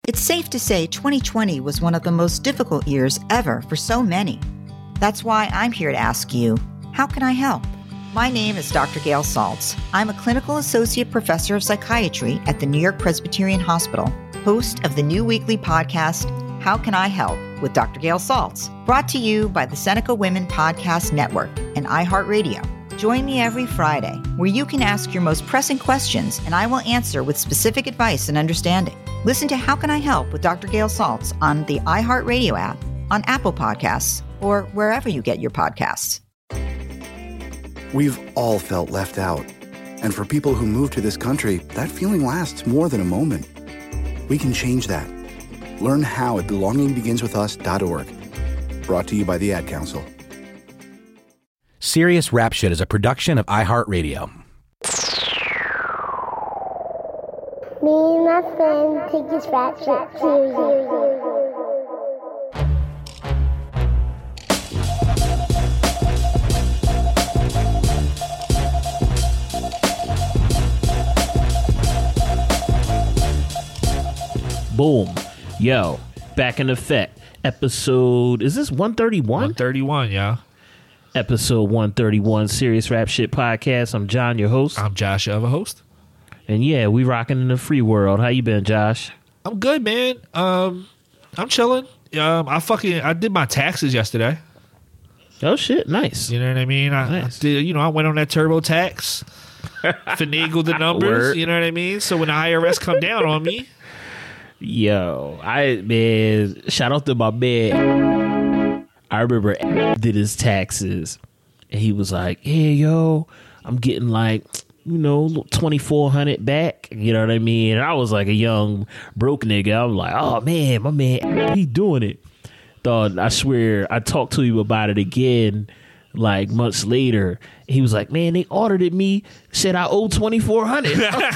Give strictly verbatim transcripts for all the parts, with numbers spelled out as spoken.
It's safe to say twenty twenty was one of the most difficult years ever for so many. That's why I'm here to ask you, how can I help? My name is Doctor Gail Saltz. I'm a clinical associate professor of psychiatry at the New York Presbyterian Hospital, host of the new weekly podcast, How Can I Help? With Doctor Gail Saltz, brought to you by the Seneca Women Podcast Network and iHeartRadio. Join me every Friday, where you can ask your most pressing questions and I will answer with specific advice and understanding. Listen to How Can I Help with Doctor Gail Saltz on the iHeartRadio app, on Apple Podcasts, or wherever you get your podcasts. We've all felt left out. And for people who move to this country, that feeling lasts more than a moment. We can change that. Learn how at belonging begins with us dot org. Brought to you by the Ad Council. Serious Rap Shit is a production of iHeartRadio. Me and my friend take this rap shit seriously. Boom. Yo, back in effect. Episode, is this one thirty-one? one thirty-one, y'all. Episode one thirty-one, Serious Rap Shit Podcast. I'm John, your host. I'm Josh, your other host. And yeah, we rocking in the free world. How you been, Josh? I'm good, man. Um, I'm chilling. Um, I fucking I did my taxes yesterday. Oh shit, nice. You know what I mean? I, Nice. I did. You know, I went on that TurboTax, finagled the numbers. Word. You know what I mean? So when the I R S come down on me, Yo, I man, shout out to my man. I remember did his taxes, and he was like, "Hey, yo, I'm getting like." You know, twenty-four hundred back. You know what I mean? And I was like a young broke nigga. I'm like, oh man, my man, he doing it. Thought, I swear, I talked to him about it again, like months later. He was like, man, they audited me, said I owe twenty-four hundred.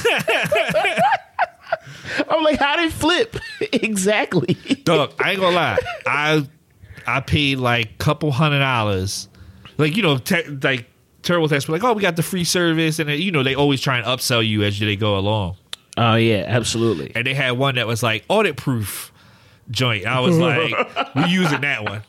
I'm like, how did it flip? Exactly. dog, I ain't gonna lie. I I paid like a couple hundred dollars, like you know, te- like. TurboTax were like, oh, we got the free service, and you know they always try and upsell you as they go along. Oh yeah, absolutely. And they had one that was like audit proof joint. I was like, we using that one,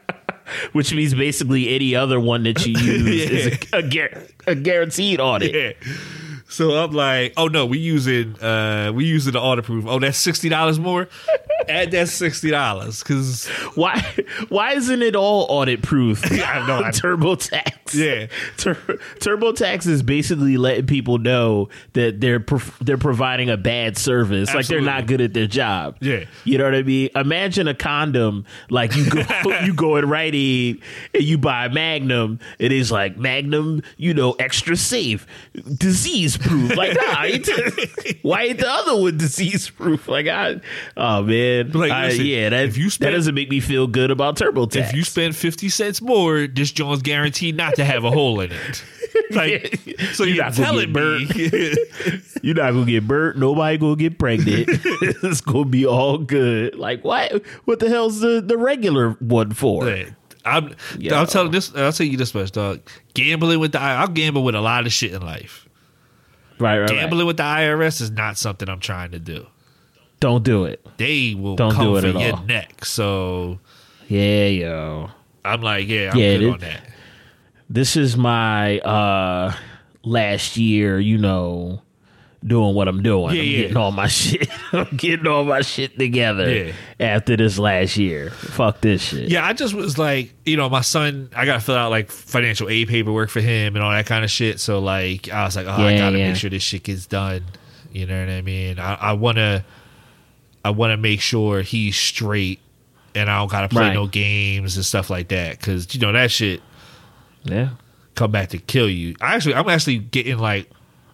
Which means basically any other one that you use Yeah. is a, a, gar- a guaranteed audit. yeah. So I'm like, oh no, we using uh we using the audit proof. Oh, that's sixty dollars more. Add that sixty dollars because Why? Why isn't it all audit proof? I have no idea. TurboTax. Yeah. Tur- TurboTax is basically letting people know that they're pro- they're providing a bad service, like Absolutely. they're not good at their job. Yeah. You know what I mean? Imagine a condom, like you go you go in Rite Aid and you buy Magnum. It is like Magnum, you know, extra safe, disease proof. Like, nah, ain't the- why ain't the other one disease proof? Like, I, oh man, Like, I- listen, yeah, that if you that spend- doesn't make me feel good about TurboTax. if you spend fifty cents more, this joint's guaranteed not to have a hole in it. Like, Yeah. so You're you're, not gonna telling get me. You're not gonna get burnt. Nobody gonna get pregnant. It's gonna be all good. Like what? What the hell's the, the regular one for? Yeah. I'm, Yo. I'll tell this. I'll tell you this much, dog. Gambling with the I- I'll gamble with a lot of shit in life. Right, right, Gambling right. with the I R S is not something I'm trying to do. Don't do it. They will Don't come do it for at your all. neck. So Yeah, yo. I'm like, yeah, I'm Yeah, good it- on that. This is my uh last year, you know, doing what I'm doing. Yeah, I'm yeah. getting all my shit. I'm getting all my shit together Yeah. after this last year. Fuck this shit. Yeah, I just was like, you know, my son, I got to fill out like financial aid paperwork for him and all that kind of shit. So, like, I was like, oh, I Yeah, got to yeah. make sure this shit gets done. You know what I mean? I, I want to, I want to make sure he's straight and I don't got to play Right. no games and stuff like that. Cause, you know, that shit Yeah. come back to kill you. I actually, I'm actually getting like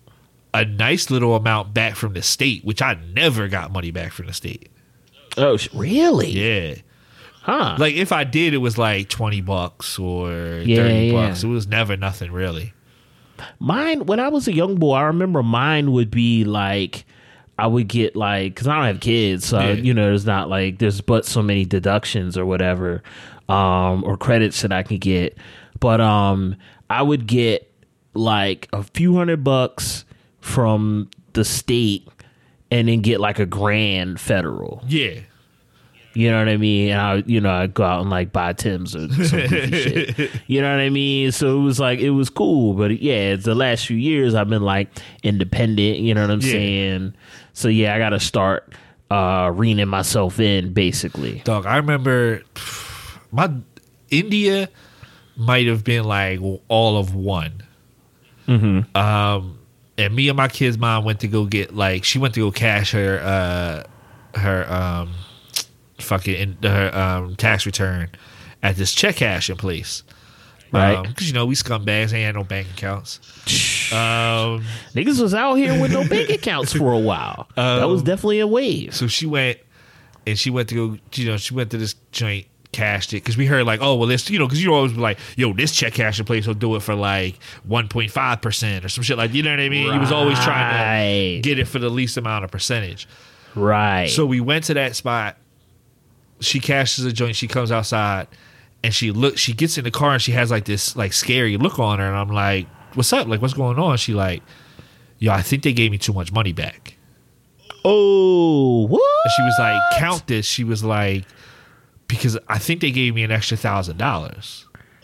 a nice little amount back from the state, which I never got money back from the state. Oh, sh- really? Yeah. Huh. Like if I did, it was like twenty bucks or Yeah, thirty yeah. bucks. It was never nothing really. Mine, when I was a young boy, I remember mine would be like, I would get like, because I don't have kids, so Yeah. you know, there's not like there's but so many deductions or whatever, um, or credits that I could get. But um, I would get like a few hundred bucks from the state, and then get like a grand federal. Yeah. You know what I mean? And I, you know, I'd go out and like buy Tim's or some goofy shit. You know what I mean? So it was like, it was cool. But yeah, the last few years I've been like independent, you know what I'm Yeah. saying? So yeah, I got to start uh, reining myself in basically. Dog, I remember my India might have been like all of one. Mm-hmm. Um, and me and my kid's mom went to go get like, she went to go cash her, uh, her, um, fucking in, her um, tax return at this check cashing place, Right. Because you know we scumbags ain't had no bank accounts. Um, Niggas was out here with no bank accounts for a while. Um, that was definitely a wave. so she went and she went to go. You know, she went to this joint, cashed it because we heard like, oh well, this you know because you always be like, yo, this check cashing place will do it for like one point five percent or some shit like you know what I mean. He was always trying to Right. get it for the least amount of percentage. Right. So we went to that spot. She cashes a joint. She comes outside, and she looks. She gets in the car, and she has like this like scary look on her. And I'm like, "What's up? Like, what's going on?" She like, "Yo, I think they gave me too much money back." oh, what? And she was like, "Count this." She was like, "Because I think they gave me an extra thousand dollars."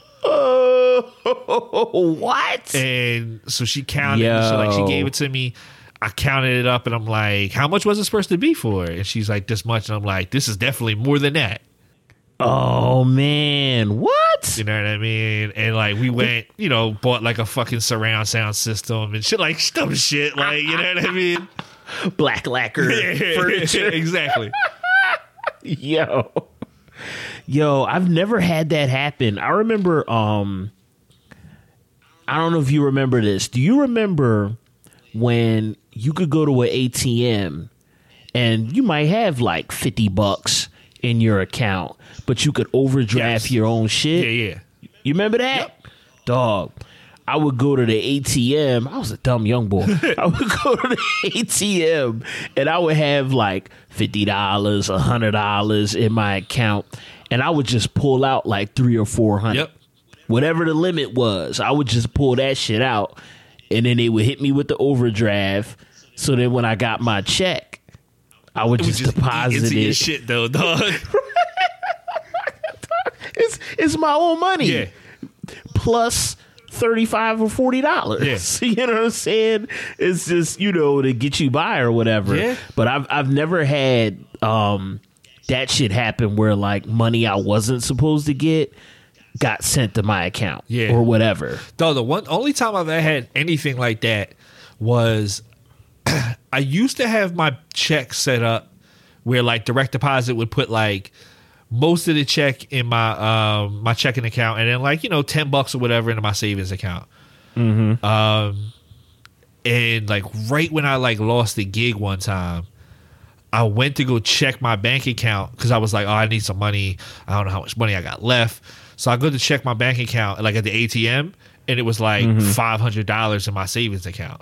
Oh, what? And so she counted. it. So like, she Yo. gave it to me. I counted it up, and I'm like, "How much was it supposed to be for?" And she's like, "This much." And I'm like, "This is definitely more than that." Oh man, what? You know what I mean? And like we went, you know, bought like a fucking surround sound system and shit, like dumb shit, like you know what I mean? Black lacquer furniture. Exactly. Yo. Yo, I've never had that happen. I remember um I don't know if you remember this. Do you remember when you could go to an A T M and you might have like fifty bucks in your account, but you could overdraft Yes. your own shit? Yeah, yeah. You remember that? Yep. Dog, I would go to the A T M. I was a dumb young boy. I would go to the A T M and I would have like fifty dollars, one hundred dollars in my account. And I would just pull out like three or four hundred. Yep. Whatever the limit was, I would just pull that shit out. And then they would hit me with the overdraft. So then when I got my check, I would It was just, just deposit into your it. shit though, dog. It's, it's my own money. Yeah. Plus thirty-five or forty dollars. Yeah. You know what I'm saying? It's just, you know, to get you by or whatever. Yeah. But I've I've never had um that shit happen where like money I wasn't supposed to get got sent to my account. Yeah. Or whatever. Though the one only time I've ever had anything like that was I used to have my check set up where like direct deposit would put like most of the check in my um my checking account and then like you know ten bucks or whatever into my savings account. Mm-hmm. Um, and like right when I like lost the gig one time, I went to go check my bank account because I was like, oh, I need some money. I don't know how much money I got left. So I go to check my bank account like at the A T M, and it was like Mm-hmm. five hundred dollars in my savings account.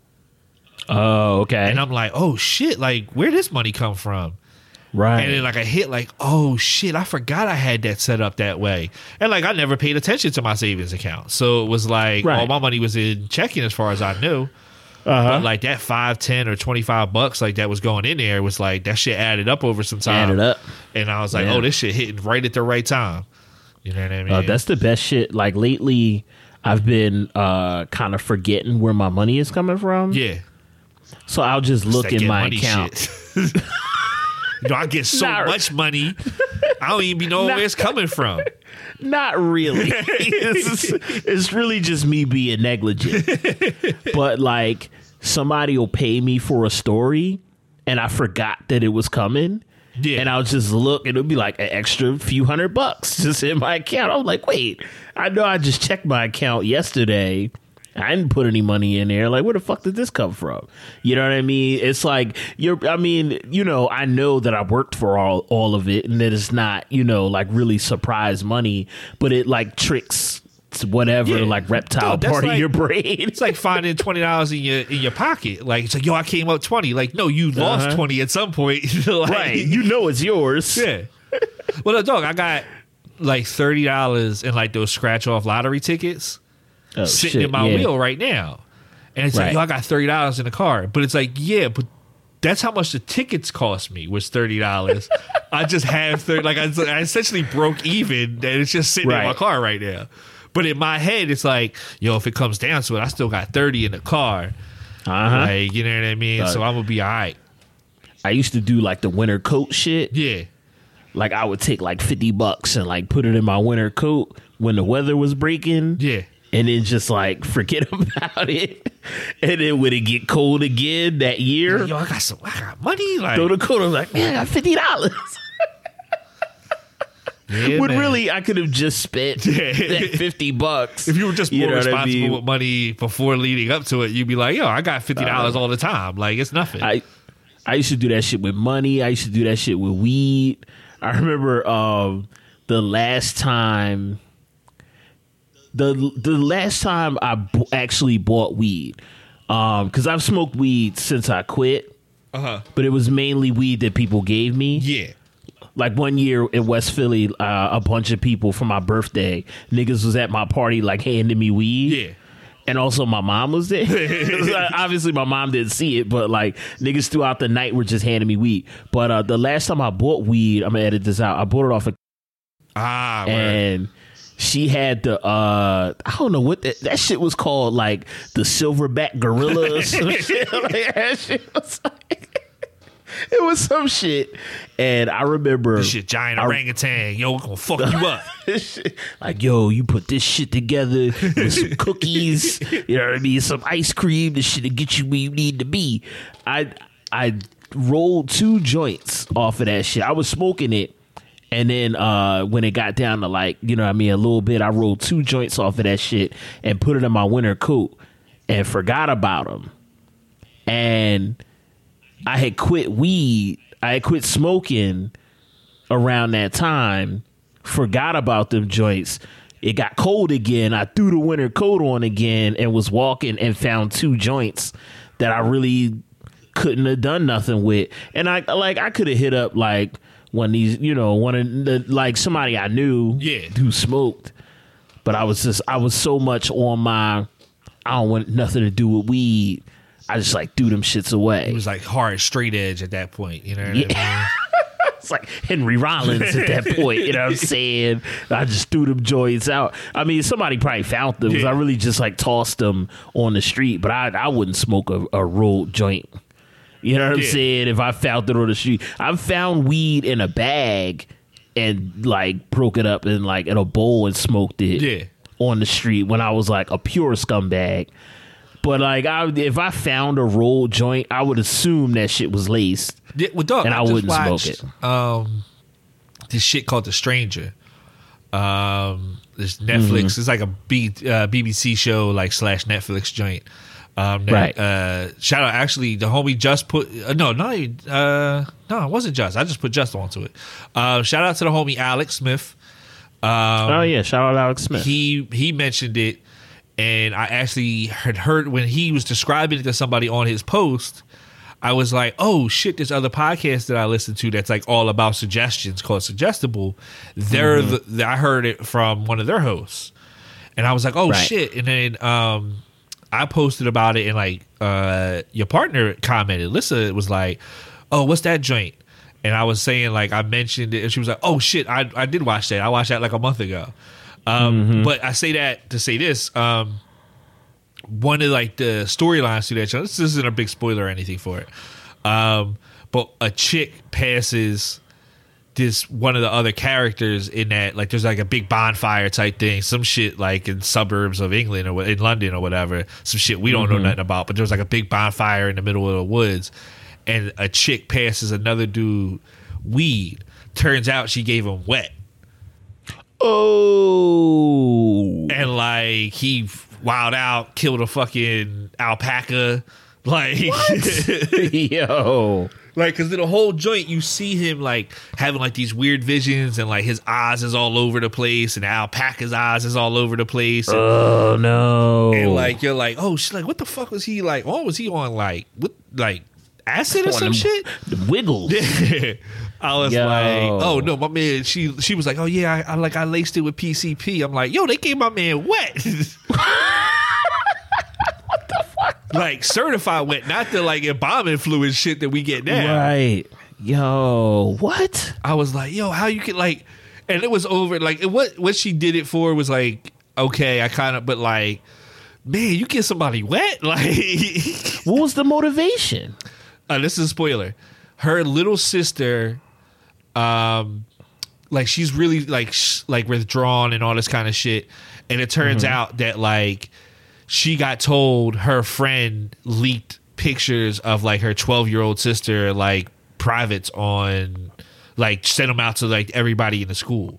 Oh, okay. And I'm like, oh shit, like where this money come from? right. And then like I hit like, oh shit, I forgot I had that set up that way. And like I never paid attention to my savings account. So it was like Right. all my money was in checking as far as I knew. uh-huh. But like that five, ten, or twenty five bucks like that was going in there was like that shit added up over some time. Added up. And I was like, Yeah. oh, this shit hitting right at the right time. You know what I mean? Uh, that's the best shit. Like lately, I've been uh, kind of forgetting where my money is coming from. yeah. So I'll just look That in get my money account. shit. You know, I get so Not- much money, I don't even be knowing where it's coming from. Not really. it's, it's really just me being negligent. But like somebody will pay me for a story and I forgot that it was coming. Yeah. And I'll just look and it'll be like an extra few hundred bucks just in my account. I'm like, wait, I know I just checked my account yesterday. I didn't put any money in there. Like, where the fuck did this come from? You know what I mean? It's like you're. I mean, you know, I know that I worked for all all of it, and that it's not, you know, like really surprise money, but it like tricks whatever, Yeah. like reptile Dog, that's part of like- your brain. It's like finding twenty dollars in your in your pocket. Like it's like, yo, I came up twenty. Like, no, you lost Uh-huh. twenty at some point. Like, Right? You know it's yours. yeah. Well, no, dog, I got like thirty dollars in like those scratch off lottery tickets Oh, sitting shit, in my yeah. wheel right now. And it's Right. like, yo, I got thirty dollars in the car. But it's like, yeah, but that's how much the tickets cost me was thirty dollars. I just have thirty. Like I, I essentially broke even, and it's just sitting Right. in my car right now. But in my head, it's like, yo, if it comes down to it, I still got thirty in the car. Uh-huh. Like, you know what I mean? Uh, so I'm gonna be all right. I used to do like the winter coat shit. Yeah. Like I would take like fifty bucks and like put it in my winter coat when the weather was breaking. Yeah. And then just like forget about it. And then when it get cold again that year, Yo, I got some. I got money. Like, throw the coat. I'm like, man, I got fifty dollars. yeah, When man. really I could have just spent Yeah. that fifty bucks. If you were just You more know what I responsible mean? with money before leading up to it, you'd be like, yo, I got fifty dollars all the time. Like, it's nothing. I I used to do that shit with money. I used to do that shit with weed. I remember um, the last time, the the last time I b- actually bought weed, because I've smoked weed since I quit, uh-huh. but it was mainly weed that people gave me. Yeah. Like one year in West Philly, uh, a bunch of people for my birthday, niggas was at my party like handing me weed. Yeah. And also my mom was there. Obviously my mom didn't see it, but like niggas throughout the night were just handing me weed. But uh, the last time I bought weed, I'm gonna edit this out. I bought it off of Ah, word. and she had the uh I don't know what that, that shit was called, like the silverback gorilla or some shit. Like, that shit was like it was some shit. And I remember This shit giant I- orangutan. Yo, we're gonna fuck you up. like, yo, you put this shit together with some cookies, you know what I mean, some ice cream, this shit to get you where you need to be. I I rolled two joints off of that shit. I was smoking it, and then uh, when it got down to like, you know what I mean, a little bit, I rolled two joints off of that shit and put it in my winter coat and forgot about them. And I had quit weed. I had quit smoking around that time. Forgot about them joints. It got cold again. I threw the winter coat on again and was walking and found two joints that I really couldn't have done nothing with. And I like I could have hit up like one of these, you know, one of the like somebody I knew Yeah. who smoked. But I was just I was so much on my I don't want nothing to do with weed. I just like threw them shits away. It was like hard straight edge at that point. You know what Yeah. I mean? It's like Henry Rollins at that point, you know what I'm saying? I just threw them joints out. I mean, somebody probably found them because Yeah. I really just like tossed them on the street, but I, I wouldn't smoke a, a rolled joint. You know what I'm Yeah. saying? If I found it on the street, I've found weed in a bag and like broke it up in like in a bowl and smoked it Yeah. on the street when I was like a pure scumbag. But like, I, if I found a rolled joint, I would assume that shit was laced. Yeah, well, dog, And I just wouldn't smoke watched, it. Um, this shit called The Stranger. Um, this Netflix. Mm-hmm. It's like a B, uh, B B C show, like slash Netflix joint. Um, that, Right. Uh, shout out, actually, the homie just put. Uh, no, not even, uh, no, it wasn't just. I just put just onto it. Uh, shout out to the homie Alex Smith. Um, Oh yeah, shout out Alex Smith. he he mentioned it, and I actually had heard when he was describing it to somebody on his post. I was like, oh shit, this other podcast that I listen to that's like all about suggestions called Suggestible. They're Mm-hmm. the, I heard it from one of their hosts, and I was like, oh Right. shit. And then um, I posted about it, and like uh, your partner commented. Lissa was like, oh, what's that joint? And I was saying, like, I mentioned it, and she was like, oh shit, I I did watch that. I watched that like a month ago. Um, Mm-hmm. But I say that to say this. Um, one of like the storylines to that show. This isn't a big spoiler or anything for it. Um, but a chick passes this one of the other characters in that, like, there's like a big bonfire type thing, some shit like in suburbs of England or in London or whatever, some shit we don't know nothing about. But there was like a big bonfire in the middle of the woods, and a chick passes another dude weed. Turns out she gave him wet. Oh, And like he wild out, killed a fucking alpaca, like yo, like because in the whole joint you see him like having like these weird visions, and like his eyes is all over the place, and the alpaca's eyes is all over the place, and, oh no, and like you're like, oh shit, like what the fuck was he like? Oh, was he on like what like acid or On some them- shit? the wiggles. I was Yo. like, oh no, my man. She she was like, oh yeah, I, I like I laced it with P C P. I'm like, yo, they gave my man wet. Like certified wet, not the like embalming fluid shit that we get now. Right. Yo, what? I was like, yo, how you could like, and it was over. Like, what what she did it for was like, okay, I kind of, but like, man, you get somebody wet, like, What was the motivation? Uh, this is a spoiler. Her little sister, um, like she's really like sh- like withdrawn and all this kind of shit, and it turns Mm-hmm. out that like she got told her friend leaked pictures of like her twelve year old sister like privates on, like sent them out to like everybody in the school.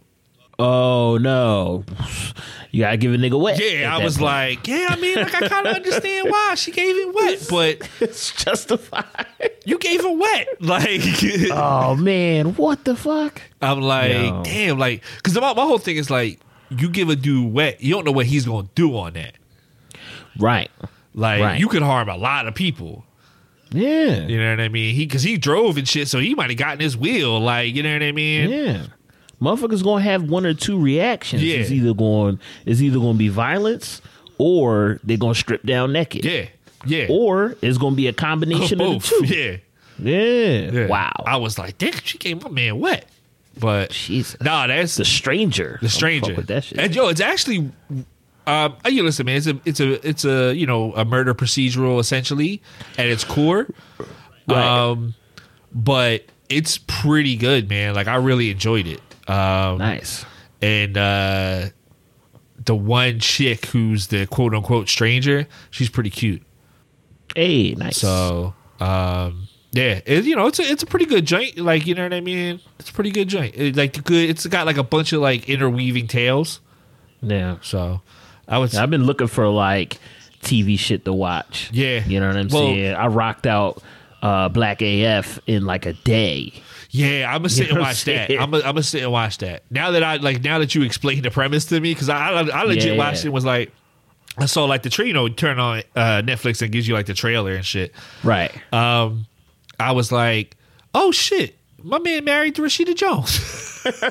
Oh no, you gotta give a nigga wet. Yeah, at I that was point. like, yeah, I mean, like I kind of understand why she gave him wet, but It's justified. you gave her wet, like. Oh man, what the fuck? I'm like, Yo. damn, like, because my, my whole thing is like, you give a dude wet, you don't know what he's gonna do on that. Right. Like, Right. you could harm a lot of people. Yeah. You know what I mean? He because he drove and shit, so he might have gotten his wheel. Like, you know what I mean? Yeah. Motherfuckers gonna have one or two reactions. Yeah. It's either going it's either gonna be violence or they're gonna strip down naked. Yeah, yeah. Or it's gonna be a combination of both. the two. Yeah. Yeah. yeah. Wow. I was like, damn, she gave my man wet. But Jesus. nah, that's The stranger. the stranger. Fuck with that shit. And yo, it's actually, um, you listen, man. It's a, it's a, it's a, you know, a murder procedural essentially at its core. Right. Um, but it's pretty good, man. Like I really enjoyed it. Um, Nice. and uh, the one chick who's the quote unquote stranger, she's pretty cute. Hey, nice. So, um, yeah, it, you know, it's a it's a pretty good joint. Like, you know what I mean? It's a pretty good joint. It, like the good. It's got like a bunch of like interweaving tales. Yeah. So, I would. I've been looking for like T V shit to watch. Yeah. You know what I'm Well- saying? I rocked out uh, Black A F in like a day. Yeah, I'm gonna sit You and know what watch I'm that. saying? I'm gonna, I'm gonna sit and watch that. Now that I like, now that you explained the premise to me, because I, I, I legit Yeah. watched it. and Was like, I saw like the tra- you know, turn on uh, Netflix and gives you like the trailer and shit. Right. Um, I was like, oh shit, my man married to Rashida Jones.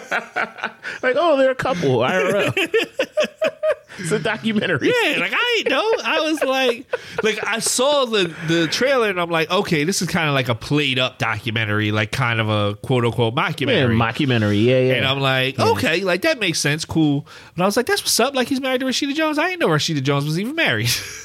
Like, oh, they're a couple. I R L. It's a documentary. Yeah, like I ain't know. I was like, like I saw the the trailer and I'm like, okay, this is kind of like a played up documentary, like kind of a quote unquote Yeah, mockumentary. mockumentary. Yeah, yeah. And I'm like, okay, like that makes sense, cool. And I was like, that's what's up. Like he's married to Rashida Jones. I didn't know Rashida Jones was even married.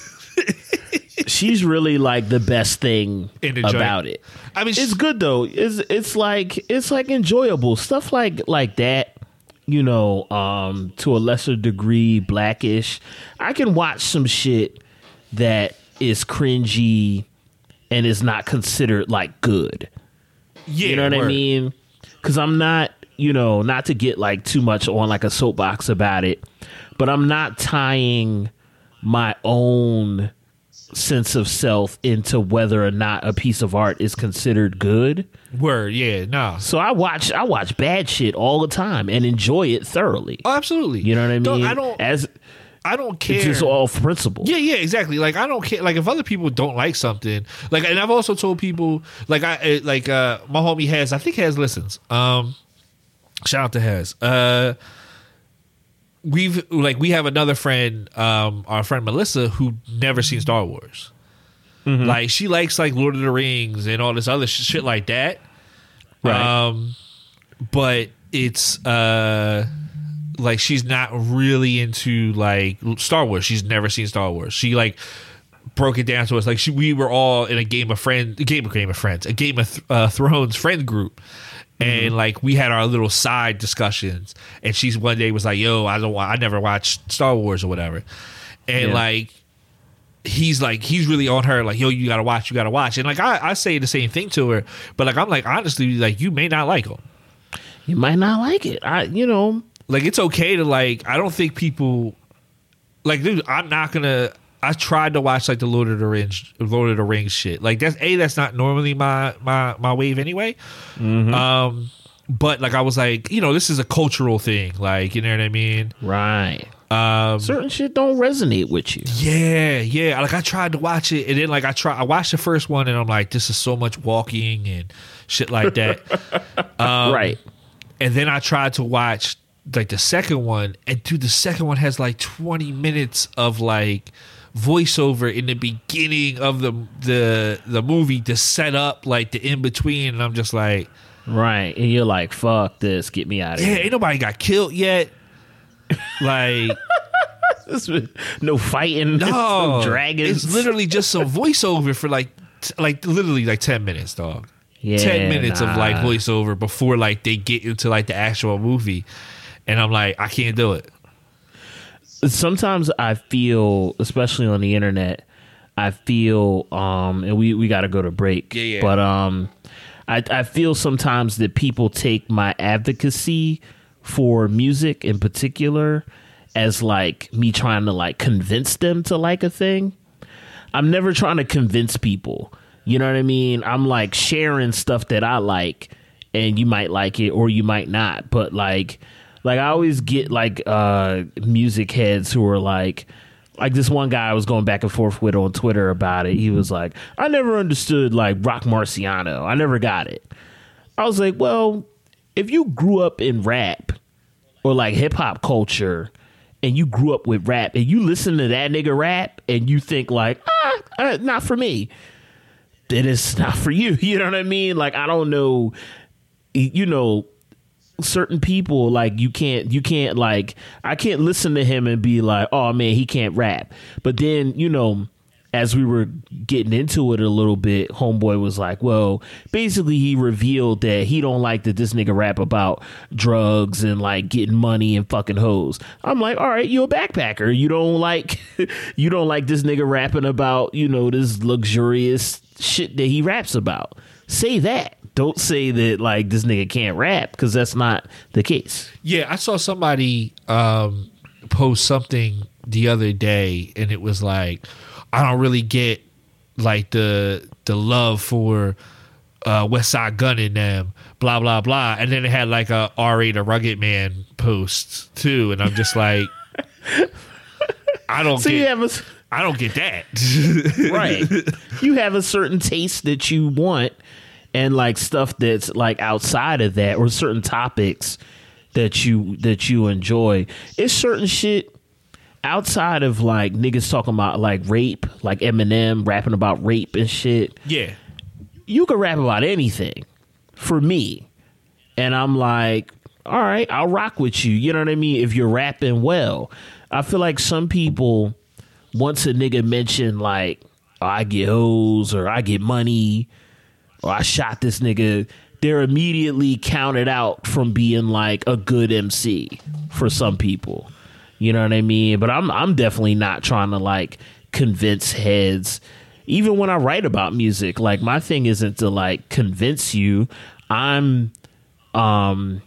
She's really like the best thing In the joint. about it. I mean, It's she- good though. It's it's like it's like enjoyable stuff like like that. You know, um, to a lesser degree, Blackish. I can watch some shit that is cringy and is not considered like good. yeah, You know what I word. mean? Because I'm not, you know, not to get like too much on like a soapbox about it, but I'm not tying my own sense of self into whether or not a piece of art is considered good. Word, yeah, no. So I watch I watch bad shit all the time and enjoy it thoroughly. Oh, absolutely. You know what I mean? Don't- I don't. As I don't care. it's just all principle. Yeah, yeah, exactly. Like I don't care. Like if other people don't like something, like, and I've also told people, like I, uh, like uh, my homie has, I think has listens. Um, shout out to Has. Uh, we've like we have another friend, um, our friend Melissa, who never seen Star Wars. Like she likes like Lord of the Rings and all this other sh- shit like that. Right. Um, but it's uh like she's not really into like Star Wars. She's never seen Star Wars. She like broke it down to us like she, we were all in a game of friends, a game of Game of Friends, a Game of Th- uh, Thrones friend group, and like we had our little side discussions. And she's one day was like, "Yo, I don't, wa- I never watched Star Wars or whatever," and Yeah. like. He's like he's really on her like, yo, you gotta watch, you gotta watch, and like I, I say the same thing to her, but like I'm like honestly like you may not like them. You might not like it. I you know, Like it's okay to like. I don't think people like, dude. I'm not gonna. I tried to watch like the Lord of the Rings, Lord of the Rings shit. Like that's a that's not normally my my my wave anyway. Um, but like I was like, you know, this is a cultural thing. Like you know what I mean. right. Um, Certain shit don't resonate with you. yeah, yeah. Like I tried to watch it, and then like I try. I watched the first one, and I'm like, this is so much walking and shit like that. um, Right. And then I tried to watch like the second one, and dude, the second one has like twenty minutes of like voiceover in the beginning of the the the movie to set up like the in between, and I'm just like, right, and you're like, fuck this, get me out of yeah, here. ain't nobody got killed yet. Like, no fighting, no no dragons. It's literally just some voiceover for like t- like literally like ten minutes, dog. Yeah, ten minutes nah. of like voiceover before like they get into like the actual movie, and I'm like, I can't do it. Sometimes I feel, especially on the internet, I feel, um, and we, we got to go to break. Yeah, yeah. But um, I, I feel sometimes that people take my advocacy for music in particular as like me trying to like convince them to like a thing. I'm never trying to convince people. You know what I mean? I'm like sharing stuff that I like, and you might like it or you might not. But like, like I always get like uh, music heads who are like, like this one guy I was going back and forth with on Twitter about it. He was like, I never understood like Rock Marciano. I never got it. I was like, well, if you grew up in rap or like hip hop culture, and you grew up with rap, and you listen to that nigga rap, and you think like, ah, uh, not for me, then it's not for you. You know what I mean? Like, I don't know, you know, certain people, like, you can't, you can't, like, I can't listen to him and be like, oh man, he can't rap. But then, you know, as we were getting into it a little bit, homeboy was like, well, basically he revealed that he don't like that this nigga rap about drugs and like getting money and fucking hoes. I'm like, all right, you a backpacker. You don't like, you don't like this nigga rapping about, you know, this luxurious shit that he raps about. Say that. Don't say that like this nigga can't rap, because that's not the case. Yeah, I saw somebody um, post something the other day, and it was like, I don't really get like the the love for uh, West Side Gun in them, blah blah blah, and then it had like a R eight, a Rugged Man post too, and I'm just like, I don't so get, you have a, I don't get that. right? You have a certain taste that you want, and like stuff that's like outside of that, or certain topics that you that you enjoy. It's certain shit outside of like niggas talking about like rape, like Eminem rapping about rape and shit. Yeah, you can rap about anything for me, and I'm like, all right, I'll rock with you. You know what I mean? If you're rapping well. I feel like some people, once a nigga mention like, oh, I get hoes, or I get money, or I shot this nigga, they're immediately counted out from being like a good M C for some people. You know what I mean? But I'm I'm definitely not trying to like convince heads. Even when I write about music, like my thing isn't to like convince you. I'm um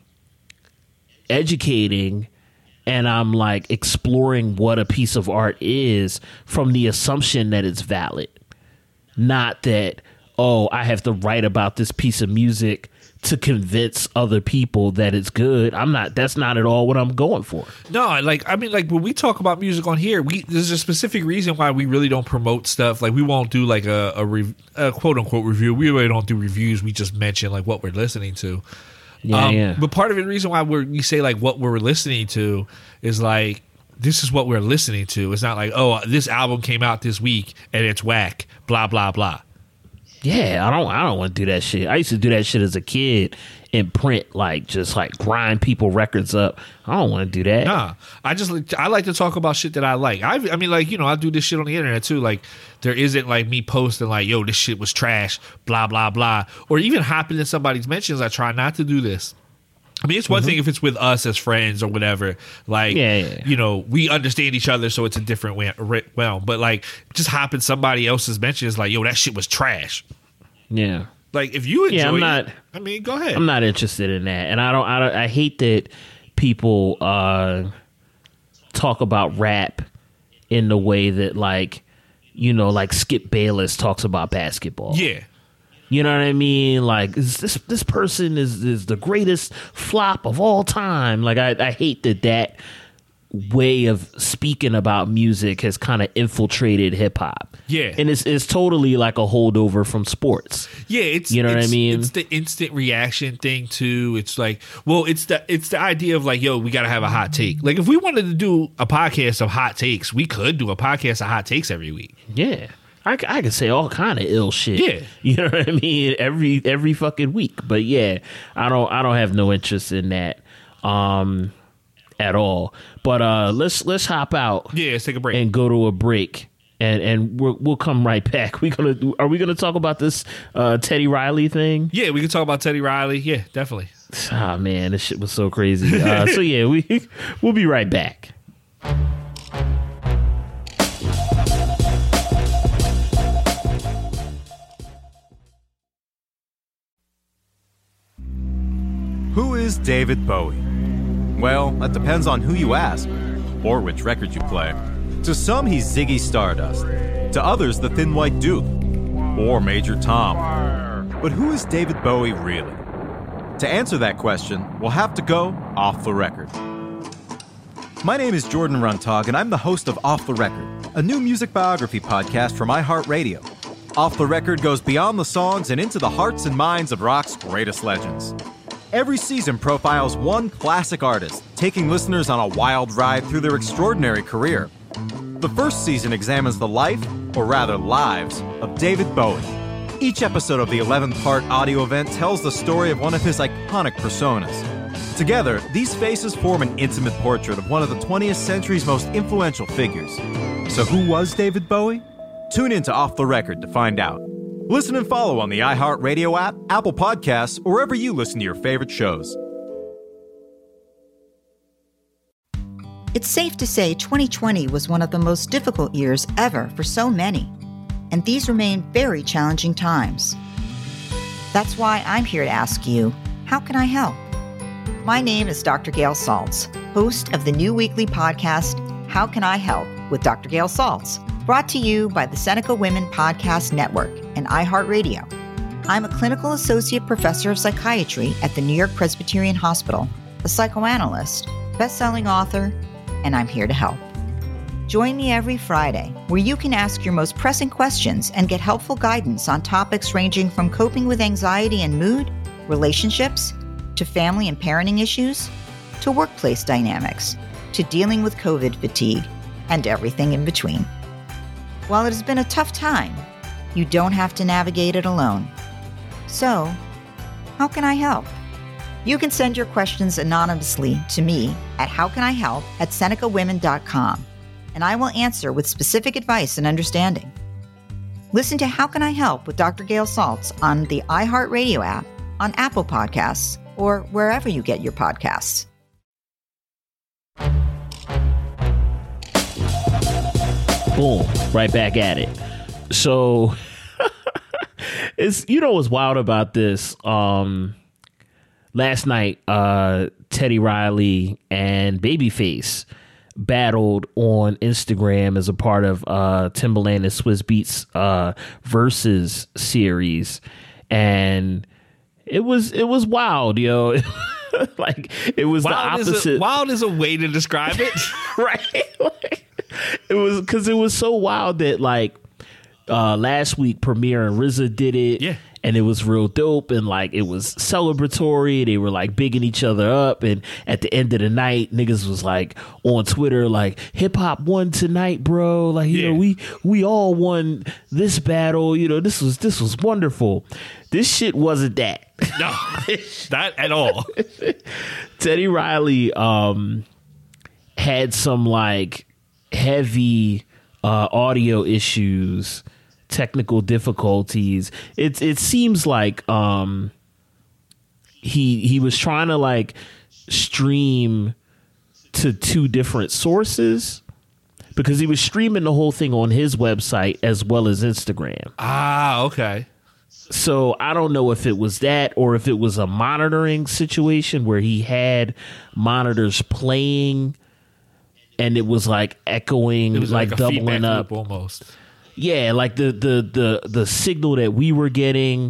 educating, and I'm like exploring what a piece of art is from the assumption that it's valid. Not that, oh, I have to write about this piece of music to convince other people that it's good. I'm not, that's not at all what I'm going for. No, like, I mean, like when we talk about music on here, we there's a specific reason why we really don't promote stuff. Like we won't do like a, a, re, a quote unquote review. We really don't do reviews. We just mention like what we're listening to. Yeah, um, yeah. But part of the reason why we're, we say like what we're listening to is like, this is what we're listening to. It's not like, oh, this album came out this week and it's whack, blah, blah, blah. Yeah, I don't I don't want to do that shit. I used to do that shit as a kid in print, like just like grind people records up. I don't want to do that. Nah, I just I like to talk about shit that I like. I I mean, like, you know, I do this shit on the internet too. Like, there isn't like me posting like, yo, this shit was trash, blah blah blah, or even hopping in somebody's mentions. I try not to do this. I mean, it's one mm-hmm. thing if it's with us as friends or whatever. Like, yeah, yeah. you know, we understand each other, so it's a different realm. But like, just hopping somebody else's mentions, like, yo, that shit was trash. Yeah. Like, if you enjoy yeah, I'm not, it, I mean, go ahead. I'm not interested in that, and I don't. I, don't, I hate that people uh, talk about rap in the way that, like, you know, like Skip Bayless talks about basketball. Yeah. You know what I mean? Like, is this this person is, is the greatest flop of all time. Like, I, I hate that that way of speaking about music has kind of infiltrated hip hop. Yeah. And it's it's totally like a holdover from sports. Yeah, it's you know it's, what I mean? It's the instant reaction thing too. It's like, well, it's the it's the idea of like, yo, we gotta have a hot take. Like if we wanted to do a podcast of hot takes, we could do a podcast of hot takes every week. Yeah. I, c- I could say all kind of ill shit. Yeah. You know what I mean? Every every fucking week. But yeah, I don't I don't have no interest in that um at all. But uh let's let's hop out. Yeah, let's take a break. And go to a break. And and we'll we'll come right back. We gonna are we gonna talk about this uh Teddy Riley thing? Yeah, we can talk about Teddy Riley. Yeah, definitely. Ah man, this shit was so crazy. Uh so yeah, we we'll be right back. Who is David Bowie? Well, that depends on who you ask, or which record you play. To some, he's Ziggy Stardust. To others, the Thin White Duke, or Major Tom. But who is David Bowie really? To answer that question, we'll have to go off the record. My name is Jordan Runtagh, and I'm the host of Off the Record, a new music biography podcast from iHeartRadio. Off the Record goes beyond the songs and into the hearts and minds of rock's greatest legends. Every season profiles one classic artist, taking listeners on a wild ride through their extraordinary career. The first season examines the life, or rather lives, of David Bowie. Each episode of the eleven-part audio event tells the story of one of his iconic personas. Together, these faces form an intimate portrait of one of the twentieth century's most influential figures. So who was David Bowie? Tune in to Off the Record to find out. Listen and follow on the iHeartRadio app, Apple Podcasts, or wherever you listen to your favorite shows. It's safe to say twenty twenty was one of the most difficult years ever for so many, and these remain very challenging times. That's why I'm here to ask you, how can I help? My name is Doctor Gail Saltz, host of the new weekly podcast, How Can I Help, with Doctor Gail Saltz, brought to you by the Seneca Women Podcast Network and iHeartRadio. I'm a clinical associate professor of psychiatry at the New York Presbyterian Hospital, a psychoanalyst, best-selling author, and I'm here to help. Join me every Friday, where you can ask your most pressing questions and get helpful guidance on topics ranging from coping with anxiety and mood, relationships, to family and parenting issues, to workplace dynamics, to dealing with COVID fatigue, and everything in between. While it has been a tough time, you don't have to navigate it alone. So, how can I help? You can send your questions anonymously to me at howcanihelp at seneca women dot com, and I will answer with specific advice and understanding. Listen to How Can I Help with Doctor Gail Saltz on the iHeartRadio app, on Apple Podcasts, or wherever you get your podcasts. Boom, right back at it. So it's, you know what's wild about this? Um, last night, uh, Teddy Riley and Babyface battled on Instagram as a part of uh, Timbaland and Swizz Beatz uh, Versus series, and it was it was wild, yo. Like it was wild the opposite. Is a, wild is a way to describe it, right? Like, it was because it was so wild that like uh, last week Premier and R Z A did it, yeah, and it was real dope, and like it was celebratory. They were like bigging each other up, and at the end of the night, niggas was like on Twitter like hip hop won tonight, bro. Like you yeah. know we we all won this battle. You know this was this was wonderful. This shit wasn't that. No, not at all. Teddy Riley um, had some like heavy uh, audio issues, technical difficulties. It it seems like um, he he was trying to like stream to two different sources because he was streaming the whole thing on his website as well as Instagram. Ah, okay. So I don't know if it was that or if it was a monitoring situation where he had monitors playing and it was like echoing, it was like, like a doubling up almost. Yeah, like the, the the the signal that we were getting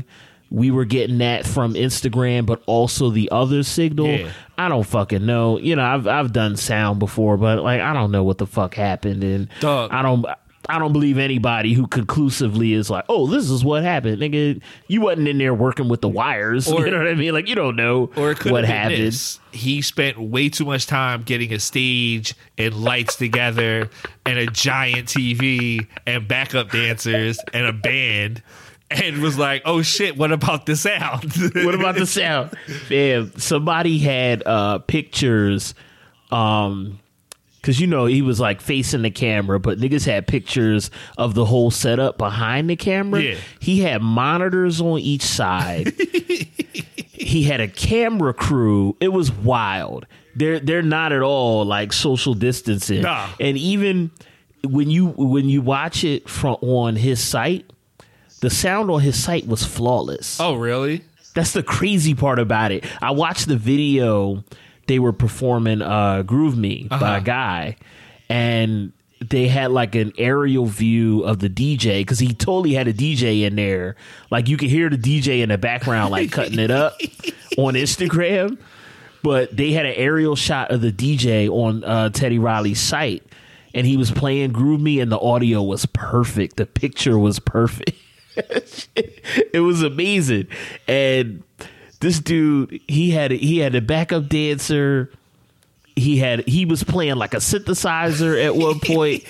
we were getting that from Instagram, but also the other signal. Yeah. I don't fucking know. You know, I've I've done sound before, but like I don't know what the fuck happened, and Dog. I don't I don't believe anybody who conclusively is like, oh, this is what happened, nigga. You wasn't in there working with the wires. Or- you know what I mean? Like you don't know Or it could what have been happened. this. He spent way too much time getting a stage and lights together and a giant T V and backup dancers and a band. And was like, oh shit, what about the sound? What about the sound? Man, somebody had uh, pictures, um, because you know he was like facing the camera, but niggas had pictures of the whole setup behind the camera. Yeah. He had monitors on each side. He had a camera crew. It was wild. They're they're not at all like social distancing. Nah. And even when you when you watch it from on his site, the sound on his site was flawless. Oh, really? That's the crazy part about it. I watched the video. They were performing uh, Groove Me Uh-huh. by a guy. And they had like an aerial view of the D J because he totally had a D J in there. Like you could hear the D J in the background, like cutting it up on Instagram. But they had an aerial shot of the D J on uh, Teddy Riley's site. And he was playing Groove Me and the audio was perfect. The picture was perfect. It was amazing. And this dude, he had he had a backup dancer. He had he was playing like a synthesizer at one point.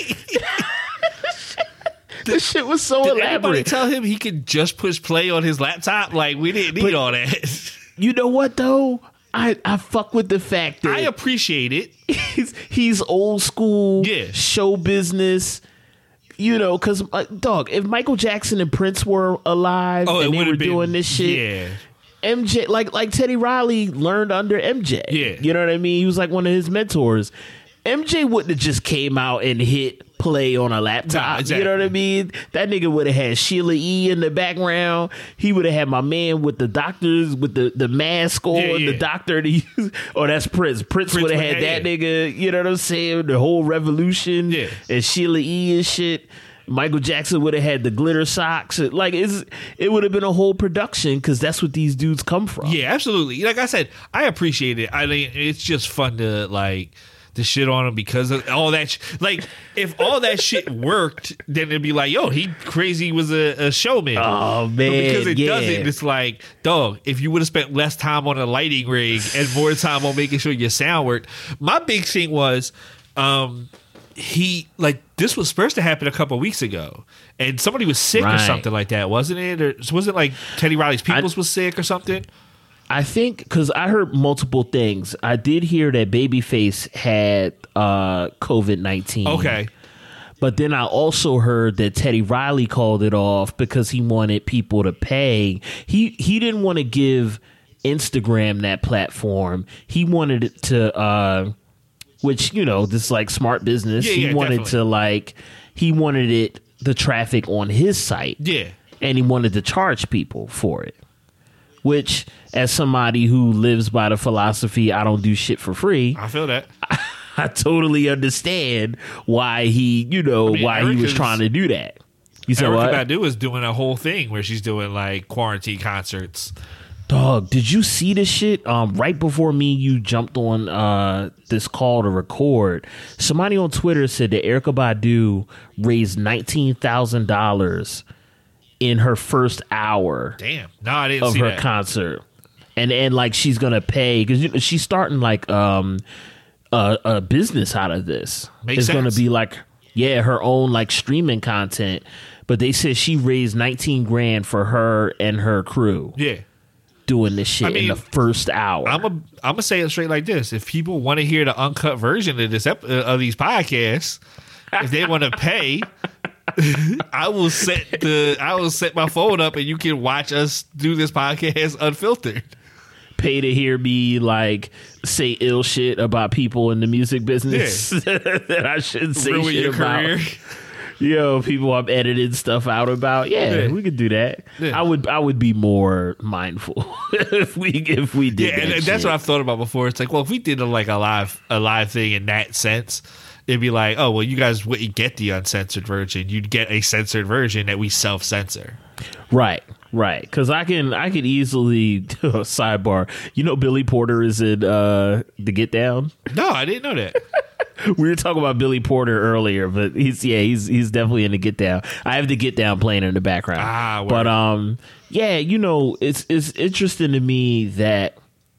This shit was so Did anybody elaborate. tell him he could just push play on his laptop? Like, we didn't need But- all that. You know what though? I, I fuck with the fact that I appreciate it. he's, he's old school Yeah. show business. You know, because, uh, dog, if Michael Jackson and Prince were alive Oh, it and they would were have been doing this shit, Yeah. M J, like like Teddy Riley learned under M J. Yeah. You know what I mean? He was like one of his mentors. M J wouldn't have just came out and hit play on a laptop. Nah, exactly. You know what I mean? That nigga would have had Sheila E. in the background. He would have had my man with the doctors, with the, the mask on, Yeah, yeah. the doctor. To use. Oh, that's Prince. Prince, Prince would have would- had that yeah. nigga, you know what I'm saying? The whole revolution. Yeah. And Sheila E. and shit. Michael Jackson would have had the glitter socks. Like it's, it would have been a whole production because that's what these dudes come from. Yeah, absolutely. Like I said, I appreciate it. I mean, it's just fun to like to shit on him because of all that. Sh- like, if all that shit worked, then it'd be like, yo, he crazy was a, a showman. Oh But man, because it yeah. doesn't, it's like, dog, if you would have spent less time on a lighting rig and more time on making sure your sound worked. My big thing was, um, he like this was supposed to happen a couple of weeks ago, and somebody was sick or Right. something like that, wasn't it? Or wasn't it like Teddy Riley's Peoples was sick or something? I think because I heard multiple things. I did hear that Babyface had uh, COVID nineteen. Okay. But then I also heard that Teddy Riley called it off because he wanted people to pay. He he didn't want to give Instagram that platform. He wanted it to, uh, which, you know, this like smart business. Yeah, he yeah, wanted definitely. to like, he wanted it, the traffic on his site. Yeah. And he wanted to charge people for it. Which, as somebody who lives by the philosophy, I don't do shit for free, I feel that. I totally understand why he, you know, I mean, why he was Erica's- trying to do that. You said Erica what? Badu is doing a whole thing where she's doing like quarantine concerts. Dog, did you see this shit? Um, right before me, you jumped on uh this call to record. Somebody on Twitter said that Erica Badu raised nineteen thousand dollars in her first hour Damn. No, I didn't of see her that. concert, and and like she's gonna pay because you know, she's starting like um a, a business out of this. Makes it's gonna sense. be like yeah her own like streaming content. But they said she raised nineteen grand for her and her crew Yeah. doing this shit I mean, in the first hour. I'm a, I'm gonna say it straight like this: if people want to hear the uncut version of this ep- uh, of these podcasts, if they want to pay, I will set the I will set my phone up and you can watch us do this podcast unfiltered. Pay to hear me like say ill shit about people in the music business that I shouldn't say Ruin shit your about. career. Yo, people I'm editing stuff out about. Yeah, Yeah. we could do that. Yeah. I would I would be more mindful if we if we did Yeah, that and, and shit. that's what I've thought about before. It's like, well, if we did a, like a live a live thing in that sense, it'd be like, oh, well, you guys wouldn't get the uncensored version. You'd get a censored version that we self censor. Right. Right, because I can I could easily sidebar. You know, Billy Porter is in uh, the Get Down. No, I didn't know that. We were talking about Billy Porter earlier, but he's yeah he's he's definitely in the Get Down. I have the Get Down playing in the background. Ah, word. But um yeah, you know, it's it's interesting to me that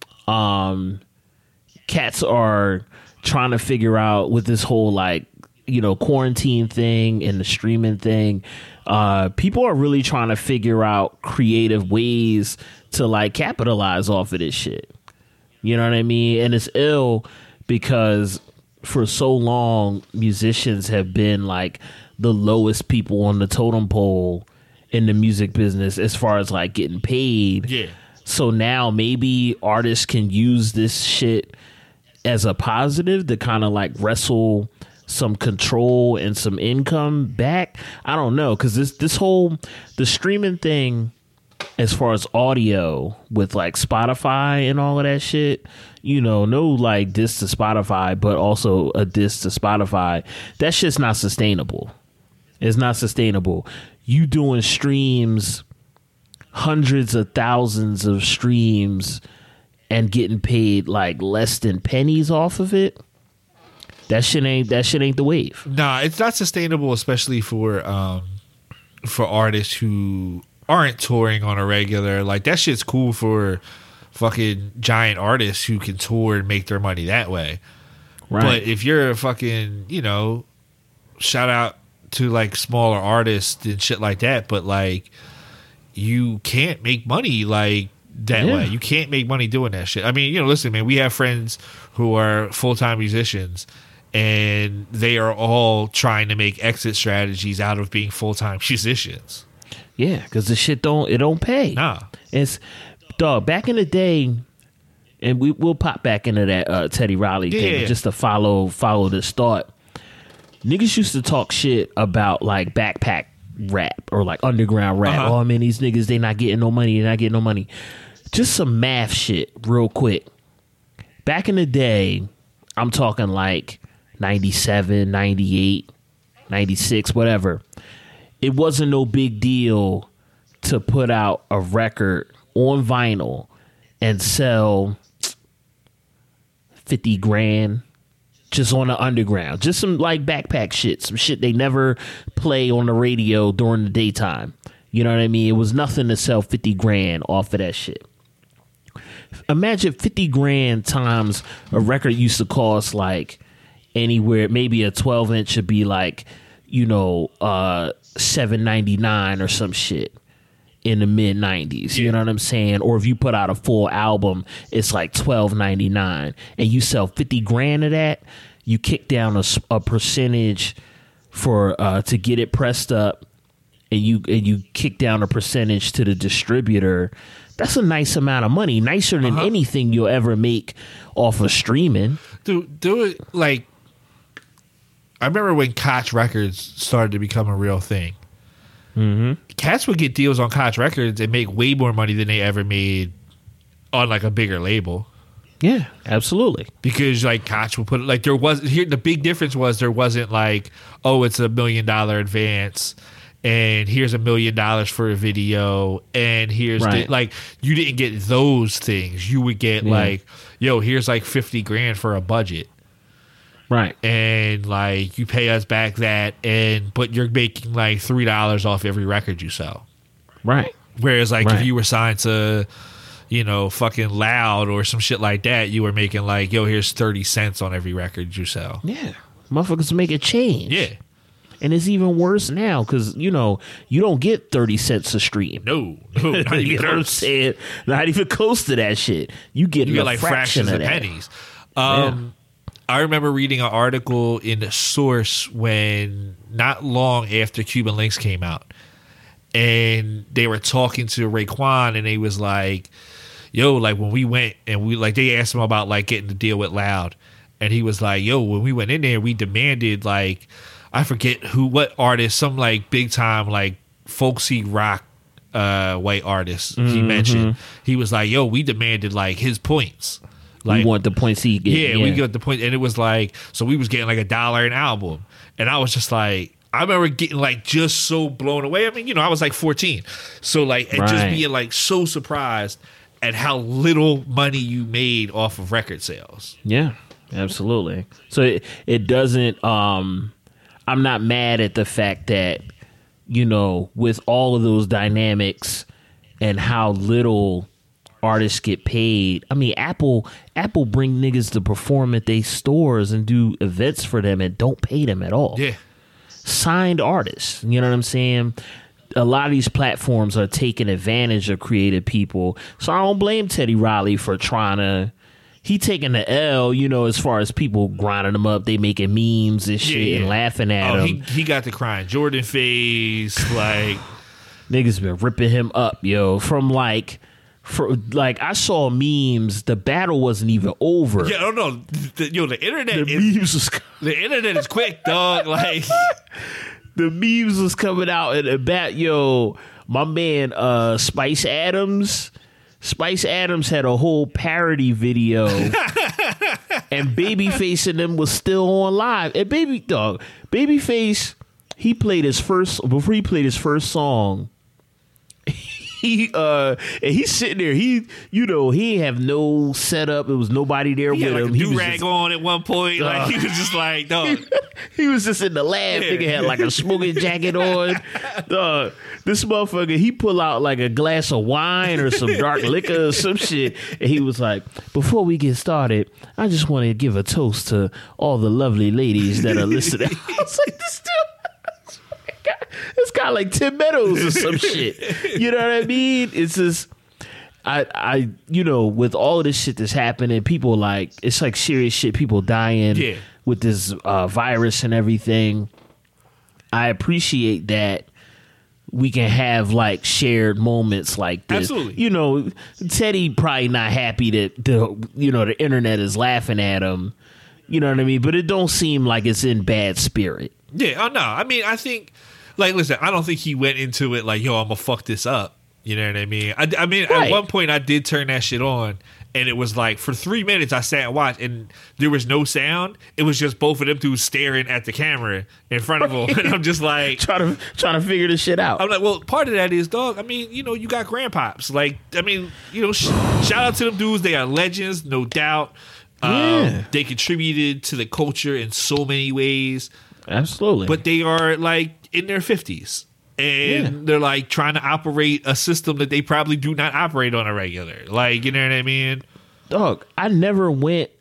um cats are trying to figure out with this whole like, you know, quarantine thing and the streaming thing. Uh, people are really trying to figure out creative ways to like capitalize off of this shit. You know what I mean? And it's ill because for so long, musicians have been like the lowest people on the totem pole in the music business as far as like getting paid. Yeah. So now maybe artists can use this shit as a positive to kind of like wrestle some control and some income back. I don't know, because this this whole the streaming thing as far as audio with like Spotify and all of that shit, you know, no like diss to Spotify, but also a diss to Spotify. That shit's not sustainable. It's not sustainable. You doing streams, hundreds of thousands of streams, and getting paid like less than pennies off of it. That shit ain't that shit ain't the wave. Nah, it's not sustainable, especially for um for artists who aren't touring on a regular. Like that shit's cool for fucking giant artists who can tour and make their money that way. Right. But if you're a fucking, you know, shout out to like smaller artists and shit like that, but like you can't make money like that Yeah. way. You can't make money doing that shit. I mean, you know, listen, man, we have friends who are full-time musicians and they are all trying to make exit strategies out of being full-time musicians. Yeah, because the shit don't it don't pay. Nah. It's dog back in the day, and we we'll pop back into that uh, Teddy Riley Yeah, thing yeah, yeah. just to follow follow this thought. Niggas used to talk shit about like backpack rap or like underground rap. Uh-huh. Oh man, these niggas they not getting no money, they not getting no money. Just some math shit, real quick. Back in the day, I'm talking like ninety-seven, ninety-eight, ninety-six, whatever. It wasn't no big deal to put out a record on vinyl and sell fifty grand just on the underground. Just some like backpack shit, some shit they never play on the radio during the daytime. You know what I mean? It was nothing to sell fifty grand off of that shit. Imagine fifty grand times a record used to cost like anywhere, maybe a twelve inch should be like, you know, uh, seven ninety-nine or some shit in the mid nineties. You know what I'm saying? Or if you put out a full album, it's like twelve ninety-nine, and you sell fifty grand of that. You kick down a, s- a percentage for uh, to get it pressed up, and you and you kick down a percentage to the distributor. That's a nice amount of money, nicer than Uh-huh. anything you'll ever make off of streaming. Do do it like I remember when Koch Records started to become a real thing. Mm-hmm. Cats would get deals on Koch Records and make way more money than they ever made on like a bigger label. Yeah, absolutely. Because like Koch would put like there was here the big difference was there wasn't like, oh, it's a million dollar advance and here's a million dollars for a video and here's Right. the, like you didn't get those things. You would get Yeah. like, yo, here's like fifty grand for a budget. Right. And like you pay us back that and but you're making like three dollars off every record you sell. Right. Whereas like Right. if you were signed to, you know, fucking Loud or some shit like that, you were making like, yo, here's thirty cents on every record you sell. Yeah. Motherfuckers make a change. Yeah. And it's even worse now because, you know, you don't get thirty cents a stream. No, no, not even You know what I'm close. saying? Not even close to that shit. You get, You a get like fraction fractions of of that. pennies. Um, I remember reading an article in the Source when not long after Cuban Links came out, and they were talking to Raekwon, and they was like, "Yo, like when we went and we like they asked him about like getting the deal with Loud, and he was like, "Yo, when we went in there, we demanded like I forget who, what artist, some like big time like folksy rock." Uh, white artist he mentioned. He was like, "Yo, we demanded like his points." We want the points he get. Yeah, we got the point, and it was like, so we was getting like a dollar an album, and I was just like, I remember getting like just so blown away. I mean, you know, I was like fourteen. So like, and just Right. being like so surprised at how little money you made off of record sales. Yeah, absolutely. So it, it doesn't, um, I'm not mad at the fact that, you know, with all of those dynamics and how little artists get paid. I mean, Apple Apple bring niggas to perform at their stores and do events for them and don't pay them at all. Yeah. Signed artists, you know what I'm saying? A lot of these platforms are taking advantage of creative people. So I don't blame Teddy Riley for trying to, he taking the L, you know, as far as people grinding him up, they making memes and shit Yeah, yeah. and laughing at Oh, him. he, he got the crying Jordan face. Like, Niggas been ripping him up, yo. From like, for like I saw memes. The battle wasn't even over. yeah, I don't know. The, yo, the internet The is memes was the internet is quick, dog. Like, the memes was coming out in the bat. Yo, my man, uh, Spice Adams. Spice Adams had a whole parody video, and Babyface and them was still on live. And baby dog, Babyface, he played his first before he played his first song. He uh, and he's sitting there. He, you know, he ain't have no setup. There was nobody there he with had like him. a He was do-rag just, on at one point. Like, he was just like, dog. he was just in the lab. Yeah. Nigga had like a smoking jacket on. Dog, this motherfucker, he pull out like a glass of wine or some dark liquor or some shit. And he was like, before we get started, I just want to give a toast to all the lovely ladies that are listening. I was like, this dude. It's got like Tim Meadows or some shit. You know what I mean? It's just, I, I, you know, with all of this shit that's happening, people like, it's like serious shit. People dying Yeah. with this uh, virus and everything. I appreciate that we can have like shared moments like this. Absolutely. You know, Teddy probably not happy that the, you know, the internet is laughing at him. You know what I mean? But it don't seem like it's in bad spirit. Yeah, oh no. I mean, I think, like, listen, I don't think he went into it like, yo, I'm gonna fuck this up. You know what I mean? I, I mean, Right. at one point, I did turn that shit on, and it was like for three minutes, I sat and watched, and there was no sound. It was just both of them dudes staring at the camera in front of them, and I'm just like, Trying to trying to figure this shit out. I'm like, well, part of that is, dog. I mean, you know, you got grandpops. Like, I mean, you know, sh- shout out to them dudes. They are legends, no doubt. Um, Yeah. They contributed to the culture in so many ways. Absolutely. But they are like in their fifties, and Yeah. they're like trying to operate a system that they probably do not operate on a regular. Like, you know what I mean? dog, I never went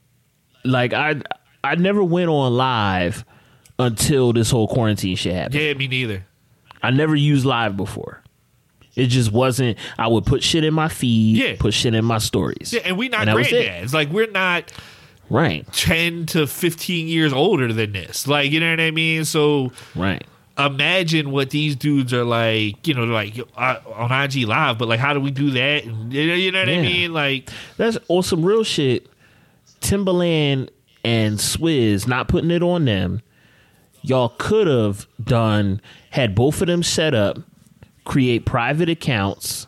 like I I never went on live until this whole quarantine shit happened. Yeah, me neither. I never used live before. It just wasn't. I would put shit in my feed, Yeah. put shit in my stories. Yeah, and we not And that was it. grandads. Like, we're not Right, ten to fifteen years older than this. Like, you know what I mean? So right. imagine what these dudes are like, you know, like uh, on I G Live, but like, how do we do that? And, you know what I Yeah. mean? Like, That's on some real shit. Timbaland and Swizz, not putting it on them. Y'all could have done, had both of them set up, create private accounts,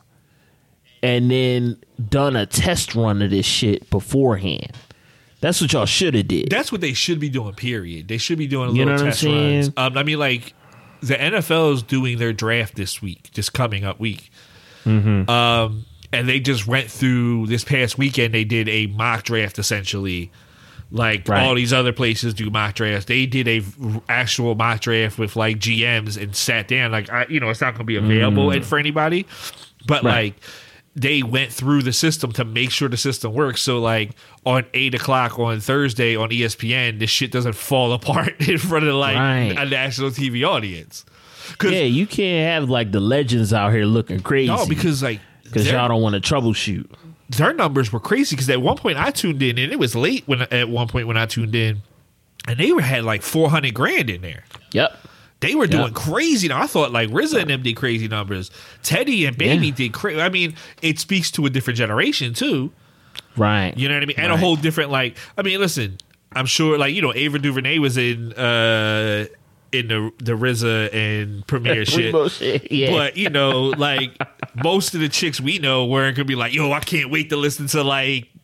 and then done a test run of this shit beforehand. That's what y'all should have did. that's what they should be doing, period. They should be doing a You know little what I'm test saying? runs. Um, I mean, like, the N F L is doing their draft this week, this coming up week. Mm-hmm. Um, and they just went through this past weekend, they did a mock draft essentially. Like, Right. all these other places do mock drafts. They did a v- actual mock draft with like G Ms and sat down. Like, I, you know, it's not going to be available and for anybody, but Mm. Right. like, they went through the system to make sure the system works. So, like, on eight o'clock on Thursday on E S P N, this shit doesn't fall apart in front of like Right. a national T V audience. Cause, Yeah, you can't have like the legends out here looking crazy. no, because like because their- y'all don't want to troubleshoot. their numbers were crazy. Because at one point I tuned in, and it was late when at one point when I tuned in, and they were had like four hundred grand in there. Yep. They were doing Yep. crazy. Now I thought like R Z A and them did crazy numbers. Teddy and Baby Yeah. did crazy. I mean, it speaks to a different generation too. Right. You know what I mean? And a Right. whole different like. I mean, listen. I'm sure like you know Ava DuVernay was in uh in the the R Z A and Premiere shit. Primo shit, yeah. But you know, like most of the chicks we know weren't gonna be like, yo, I can't wait to listen to like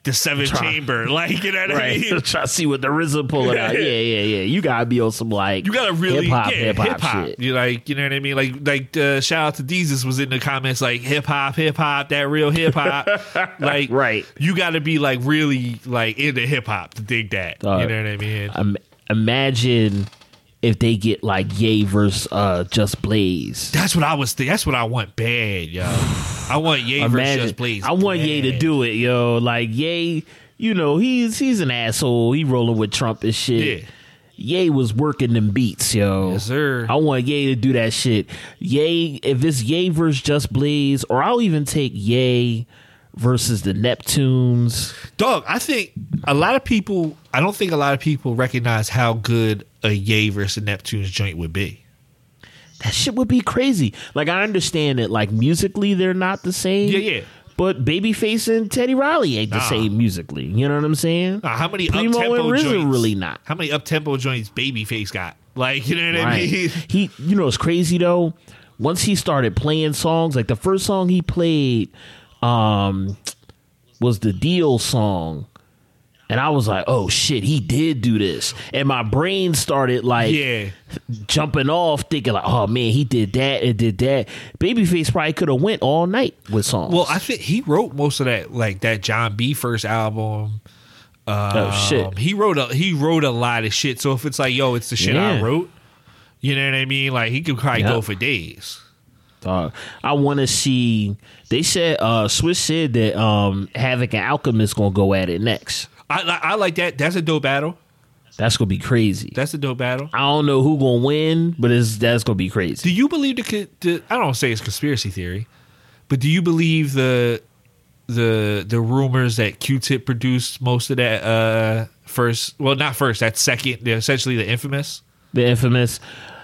the seventh Try- chamber. Like, you know what right. I mean? Try to see what the R Z A pulling out. Yeah, yeah, yeah. You gotta be on some like You gotta really hip hop, yeah, hip hop hip-hop. shit. You like, you know what I mean? Like, like uh, shout out to Deezus was in the comments like hip hop, hip hop, that real hip hop. Like, Right. You got to be like really like into hip hop to dig that. Uh, you know what I mean? Um, imagine if they get like Ye versus uh, Just Blaze. That's what I was. Th- that's what I want bad, yo. I want Ye versus Imagine, Just Blaze. I want bad. Ye to do it, yo. Like Ye, you know, he's he's an asshole. He rolling with Trump and shit. Yeah. Ye was working them beats, yo. Yes, sir. I want Ye to do that shit. Ye, if it's Ye versus Just Blaze, or I'll even take Ye versus the Neptunes. Dog, I think a lot of people. I don't think a lot of people recognize how good a Ye versus Neptune's joint would be. That shit would be crazy. Like, I understand that, like, musically they're not the same. Yeah, yeah. But Babyface and Teddy Riley ain't the Nah. same musically. You know what I'm saying? Now, how many up Primo tempo and R Z A joints? really not. How many up tempo joints Babyface got? Like, you know what I Right. mean? He, you know, it's crazy though. Once he started playing songs, like the first song he played, um, was the Deal song, and I was like, "Oh shit, he did do this," and my brain started like Yeah. jumping off, thinking like, "Oh man, he did that and did that." Babyface probably could have went all night with songs. Well, I think he wrote most of that, like that John B. first album. Um, Oh, shit. He wrote a he wrote a lot of shit. So if it's like, yo, it's the shit I Yeah. wrote, you know what I mean? Like he could probably Yep. go for days. Dog. I want to see. They said uh, Swiss said that um, Havoc and Alchemist gonna go at it next. I, I I like that. That's a dope battle. That's gonna be crazy. That's a dope battle. I don't know who gonna win, but it's that's gonna be crazy. Do you believe the, co- the I don't say it's conspiracy theory, but do you believe the the the rumors that Q-Tip produced most of that uh, first? Well, not first. That second. Essentially, the Infamous. The Infamous.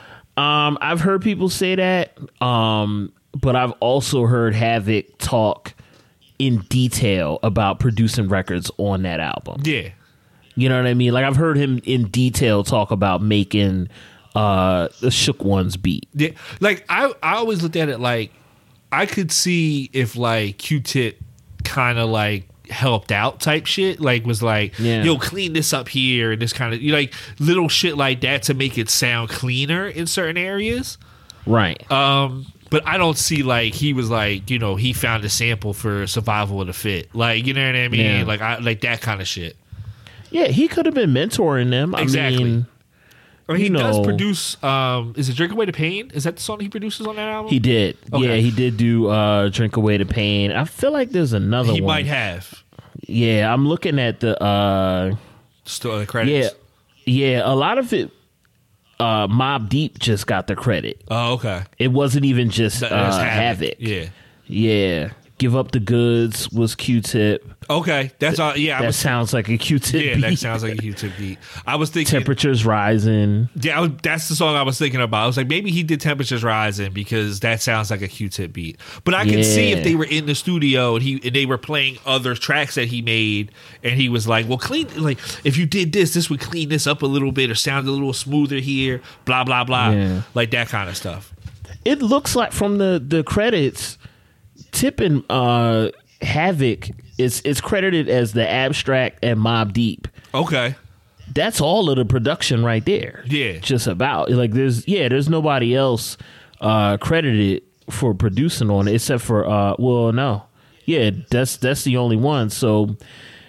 Um, I've heard people say that, um, but I've also heard Havoc talk in detail about producing records on that album. Yeah. You know what I mean? Like I've heard him in detail talk about making uh, the Shook Ones beat. Yeah, like I, I always looked at it like I could see if like Q-Tip kind of like helped out type shit, like was like, Yeah. yo, clean this up here and this kind of you like little shit like that to make it sound cleaner in certain areas. Right. Um, but I don't see like he was like you know he found a sample for Survival of the Fit, like you know what I mean, Yeah. like I like that kind of shit. Yeah, he could have been mentoring them. Exactly. I mean, Or he You does know. produce. Um, is it Drink Away the Pain? Is that the song he produces on that album? he did. Okay. Yeah, he did do uh, Drink Away the Pain. I feel like there's another He one. might have. Yeah, I'm looking at the uh Still the credits. yeah. Yeah, a lot of it uh Mobb Deep just got the credit. Oh, okay. It wasn't even just uh, That- that's Havoc. Yeah. Yeah. Give Up the Goods was Q-Tip. Okay. That's all. Yeah. I That was, sounds like a Q-Tip yeah. beat. That sounds like a Q-Tip beat. I was thinking. Temperatures Rising. Yeah. I was, that's the song I was thinking about. I was like, maybe he did Temperatures Rising because that sounds like a Q-Tip beat. But I can see Yeah. if they were in the studio and he and they were playing other tracks that he made, and he was like, well, clean. Like if you did this, this would clean this up a little bit or sound a little smoother here. Blah blah blah. Yeah. Like that kind of stuff. It looks like from the, the credits, Tip and uh, Havoc is it's credited as the Abstract and Mobb Deep. Okay. That's all of the production right there. Yeah. Just about. Like there's yeah, there's nobody else uh credited for producing on it except for uh well no. Yeah, that's that's the only one. So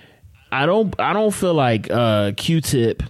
I don't I don't feel like uh Q-Tip,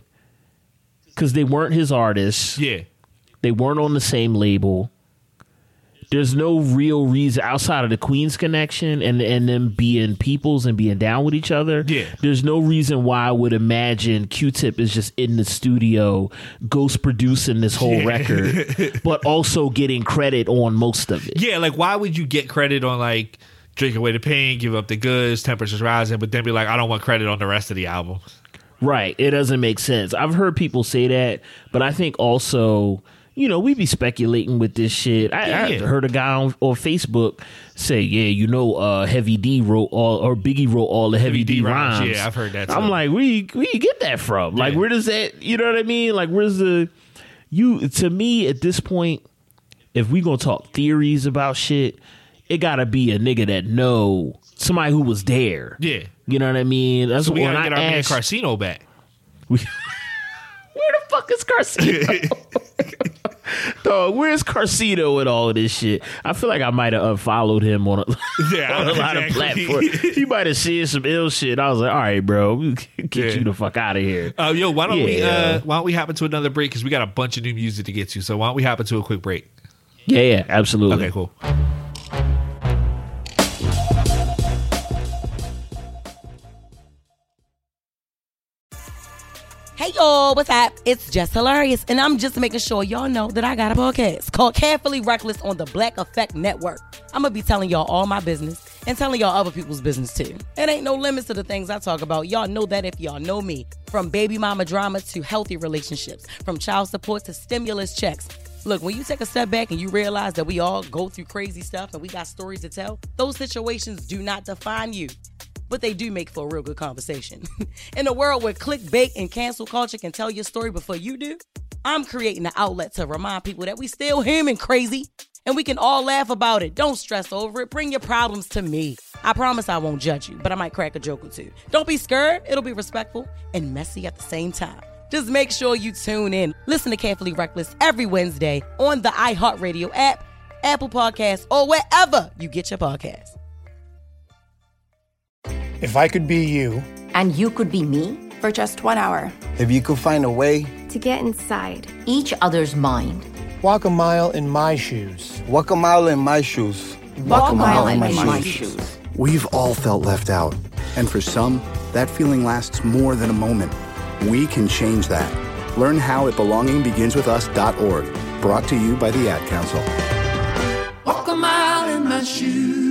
cuz they weren't his artists. Yeah. They weren't on the same label. There's no real reason outside of the Queens connection and and them being peoples and being down with each other. Yeah. There's no reason why I would imagine Q-Tip is just in the studio, ghost producing this whole record, but also getting credit on most of it. Yeah, like why would you get credit on like Drink Away the Pain, Give Up the Goods, Temperatures Rising, but then be like, I don't want credit on the rest of the album. Right. It doesn't make sense. I've heard people say that, but I think also, you know, we be speculating with this shit. I, Yeah, I yeah. heard a guy on, on Facebook say, yeah, you know, uh, Heavy D wrote all, or Biggie wrote all the Heavy, Heavy D D, rhymes. rhymes. Yeah, I've heard that I'm too. like, where you, where you get that from? Like, Yeah. where does that, you know what I mean? Like, where's the, you, to me, at this point, if we gonna talk theories about shit, it gotta be a nigga that know, somebody who was there. Yeah. You know what I mean? That's So we when gotta I get our man asked- Carcino back. We, where the fuck is Carcino? Dog, where's Carcino and all of this shit? I feel like I might have unfollowed him on a, Yeah, on a lot of exactly. platforms. He might have seen some ill shit. I was like, all right, bro, we can get Yeah. you the fuck out of here. Uh, yo, why don't we? Yeah. Uh, why don't we hop into another break? Because we got a bunch of new music to get to. So why don't we hop into a quick break? Yeah, yeah, absolutely. Okay, cool. Hey y'all, what's up? It's Jess Hilarious, and I'm just making sure y'all know that I got a podcast called Carefully Reckless on the Black Effect Network. I'm gonna be telling y'all all my business and telling y'all other people's business too. It ain't no limits to the things I talk about. Y'all know that if y'all know me. From baby mama drama to healthy relationships, from child support to stimulus checks. Look, when you take a step back and you realize that we all go through crazy stuff and we got stories to tell, those situations do not define you. But they do make for a real good conversation. In a world where clickbait and cancel culture can tell your story before you do, I'm creating an outlet to remind people that we still human crazy and we can all laugh about it. Don't stress over it. Bring your problems to me. I promise I won't judge you, but I might crack a joke or two. Don't be scared. It'll be respectful and messy at the same time. Just make sure you tune in. Listen to Carefully Reckless every Wednesday on the iHeartRadio app, Apple Podcasts, or wherever you get your podcasts. If I could be you. And you could be me for just one hour. If you could find a way to get inside each other's mind. Walk a mile in my shoes. Walk a mile in my shoes. Walk, Walk a mile, mile in, in my, my shoes. shoes. We've all felt left out. And for some, that feeling lasts more than a moment. We can change that. Learn how at belonging begins with us dot org. Brought to you by the Ad Council. Walk a mile in my shoes.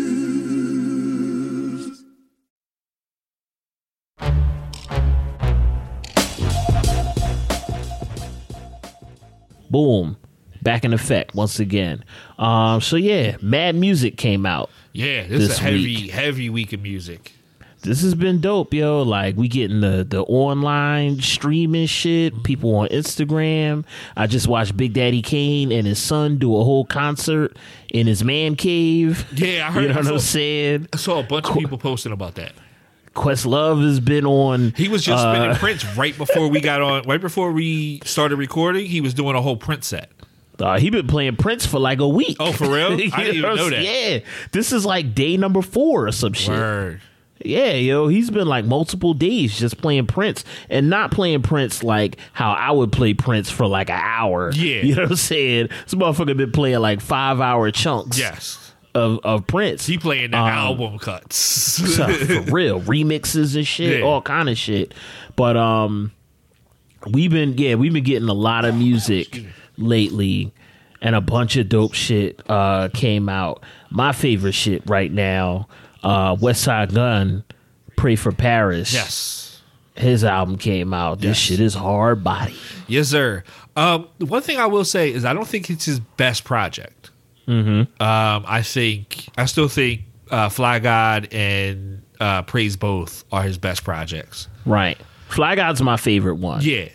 Boom. Back in effect once again. Um, so yeah, Mad Music came out. Yeah, this, this is a heavy, week. heavy week of music. This has been dope, yo. Like, we getting the, the online streaming shit, people on Instagram. I just watched Big Daddy Kane and his son do a whole concert in his man cave. Yeah, I heard. You know I what saw, I'm saying? I saw a bunch of people posting about that. Questlove has been on. He was just uh, spinning Prince right before we got on. Right before we started recording, he was doing a whole Prince set. Uh, he been playing Prince for like a week. Oh, for real? I didn't even know that. Yeah, this is like day number four or some shit. Word. Yeah, yo, he's been like multiple days just playing Prince and not playing Prince like how I would play Prince for like an hour. Yeah. You know what I'm saying? This motherfucker been playing like five hour chunks. Yes. Of, of Prince. He playing the um, album cuts. So, for real. Remixes and shit, yeah. all kind of shit. But um we've been yeah, we've been getting a lot of music lately, and a bunch of dope shit uh came out. My favorite shit right now, uh Westside Gunn, Pray for Paris. Yes. His album came out. This yes. shit is hard body. Yes, sir. Um the one thing I will say is I don't think it's his best project. Mm-hmm. Um, I think I still think uh, Fly God and uh, Praise Both are his best projects. Right. Fly God's my favorite one. Yeah.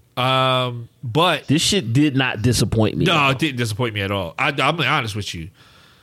Um, but this shit did not disappoint me. No, it didn't disappoint me at all. I, I'm honest with you.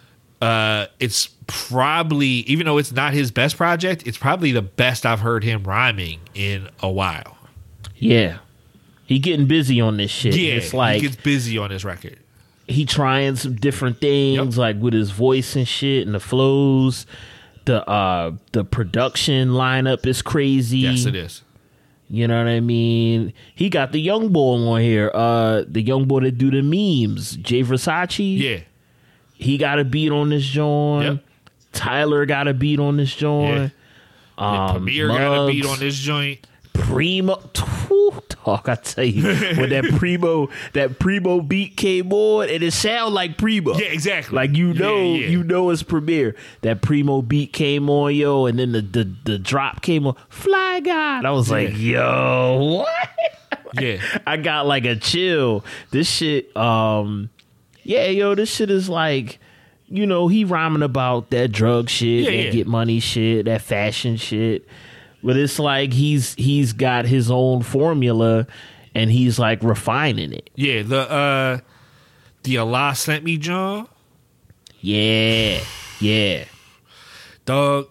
Uh, it's probably, even though it's not his best project, it's probably the best I've heard him rhyming in a while. Yeah. He getting busy on this shit. Yeah, it's like, he gets busy on this record. He trying some different things, yep. like with his voice and shit and the flows. The uh the production lineup is crazy. Yes, it is. You know what I mean? He got the young boy on here. Uh the young boy that do the memes. Jay Versace. Yeah. He got a beat on this joint. Yep. Tyler got a beat on this joint. Yeah. Um Premier Muggs, got a beat on this joint. Primo talk, I tell you, when that Primo that Primo beat came on, and it sound like Primo. Yeah, exactly. Like you know, yeah, yeah. you know it's Premier. That Primo beat came on, yo, and then the the, the drop came on. Fly God, I was yeah. like, yo, what? Yeah, I got like a chill. This shit, um, yeah, yo, this shit is like, you know, he rhyming about that drug shit, yeah, that yeah. get money shit, that fashion shit. But it's like he's he's got his own formula, and he's like refining it. Yeah, the uh, the Allah sent me John. Yeah, yeah. Dog,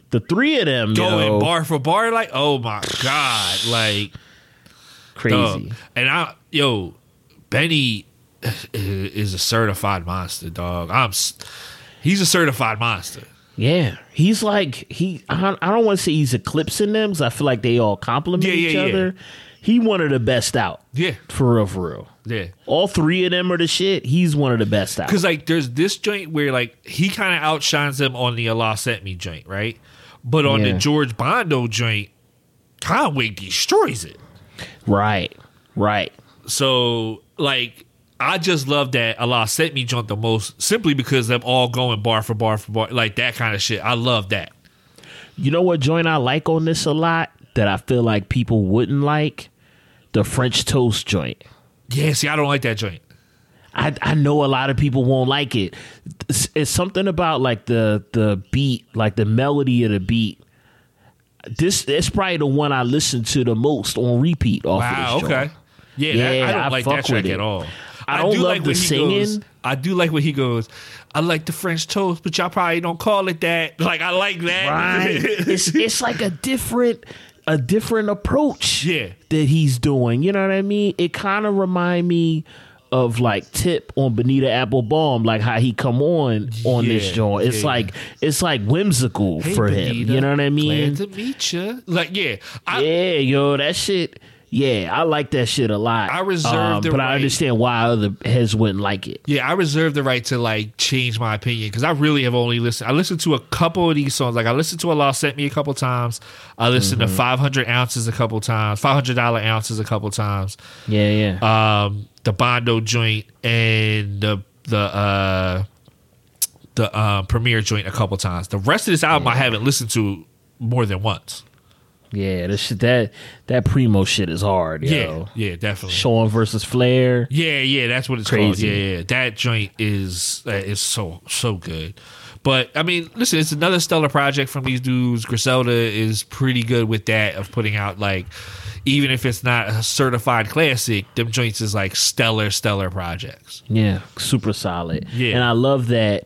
The three of them going yo, bar for bar, like, oh my God, like crazy. Dog. And I, yo, Benny is a certified monster, dog. I'm, he's a certified monster. Yeah, he's like he. I, I don't want to say he's eclipsing them because I feel like they all complement yeah, each yeah, other. Yeah. He one of the best out. Yeah, for real, for real. Yeah, all three of them are the shit. He's one of the best out. Because like, there's this joint where like he kind of outshines them on the Allah Sent Me joint, right? But on Yeah. the George Bondo joint, Conway destroys it. Right, right. So like, I just love that Allah Sent Me joint the most, simply because them all going bar for bar for bar, like that kind of shit. I love that. You know what joint I like on this a lot that I feel like people wouldn't like? The French Toast joint. Yeah, see, I don't like that joint. I I know a lot of people won't like it. It's, it's something about like the the beat, like the melody of the beat. This it's probably the one I listen to the most on repeat off Wow, of this okay. joint. Yeah, Yeah, that, I don't I like fuck that track with it. at all. I don't do love like the when he singing. goes, I do like when he goes, I like the French toast, but y'all probably don't call it that. Like, I like that. Right. it's it's like a different a different approach yeah. that he's doing. You know what I mean? It kind of remind me of like Tip on Bonita Applebaum, like how he come on on Yeah, this joint. It's yeah. like it's like whimsical Hey, for him. Bonita, You know what I mean? Glad to meet you. Like, yeah. I, yeah, yo, that shit. Yeah, I like that shit a lot. I reserve um, the but right- I understand why other heads wouldn't like it. Yeah, I reserve the right to like change my opinion because I really have only listened. I listened to a couple of these songs. Like I listened to Allah Sent Me a couple times. I listened Mhm. to five hundred ounces a couple times. five hundred dollar ounces a couple times. Yeah, yeah. Um, the Bondo joint and the the uh, the uh, Premiere joint a couple times. The rest of this album I haven't listened to more than once. Yeah, that shit, that that Primo shit is hard, yo. Yeah, yeah, definitely. Sean versus Flair. Yeah, yeah, that's what it's Crazy. called. Yeah, yeah, that joint is uh, is so so good. But I mean, listen, it's another stellar project from these dudes. Griselda is pretty good with that of putting out like, even if it's not a certified classic, them joints is like stellar, stellar projects. Yeah, super solid. Yeah. And I love that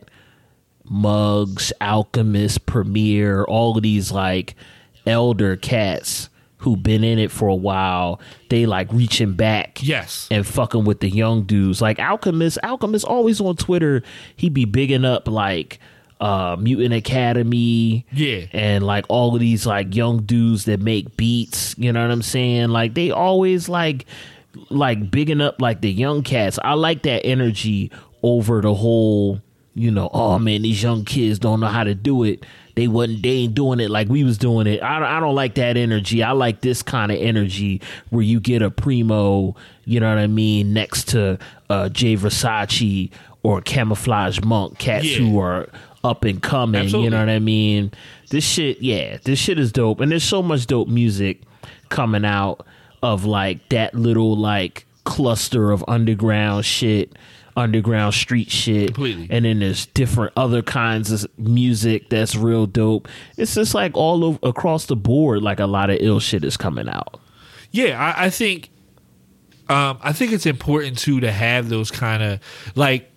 Muggs, Alchemist, Premier, all of these like elder cats who been in it for a while, they like reaching back yes and fucking with the young dudes. Like Alchemist, Alchemist always on Twitter, he be bigging up like uh Mutant Academy, yeah, and like all of these like young dudes that make beats, you know what I'm saying? Like they always like like bigging up like the young cats. I like that energy over the whole, you know, oh man, these young kids don't know how to do it. They wasn't, they ain't doing it like we was doing it. I don't, I don't like that energy. I like this kind of energy where you get a Primo, you know what I mean, next to uh, Jay Versace or Camouflage Monk, cats Yeah. who are up and coming. Absolutely. You know what I mean? This shit, yeah, this shit is dope. And there's so much dope music coming out of like that little like cluster of underground shit. Underground street shit. Completely. And then there's different other kinds of music that's real dope. It's just like all over across the board, like a lot of ill shit is coming out. Yeah, I, I think, um, I think it's important too to have those kind of like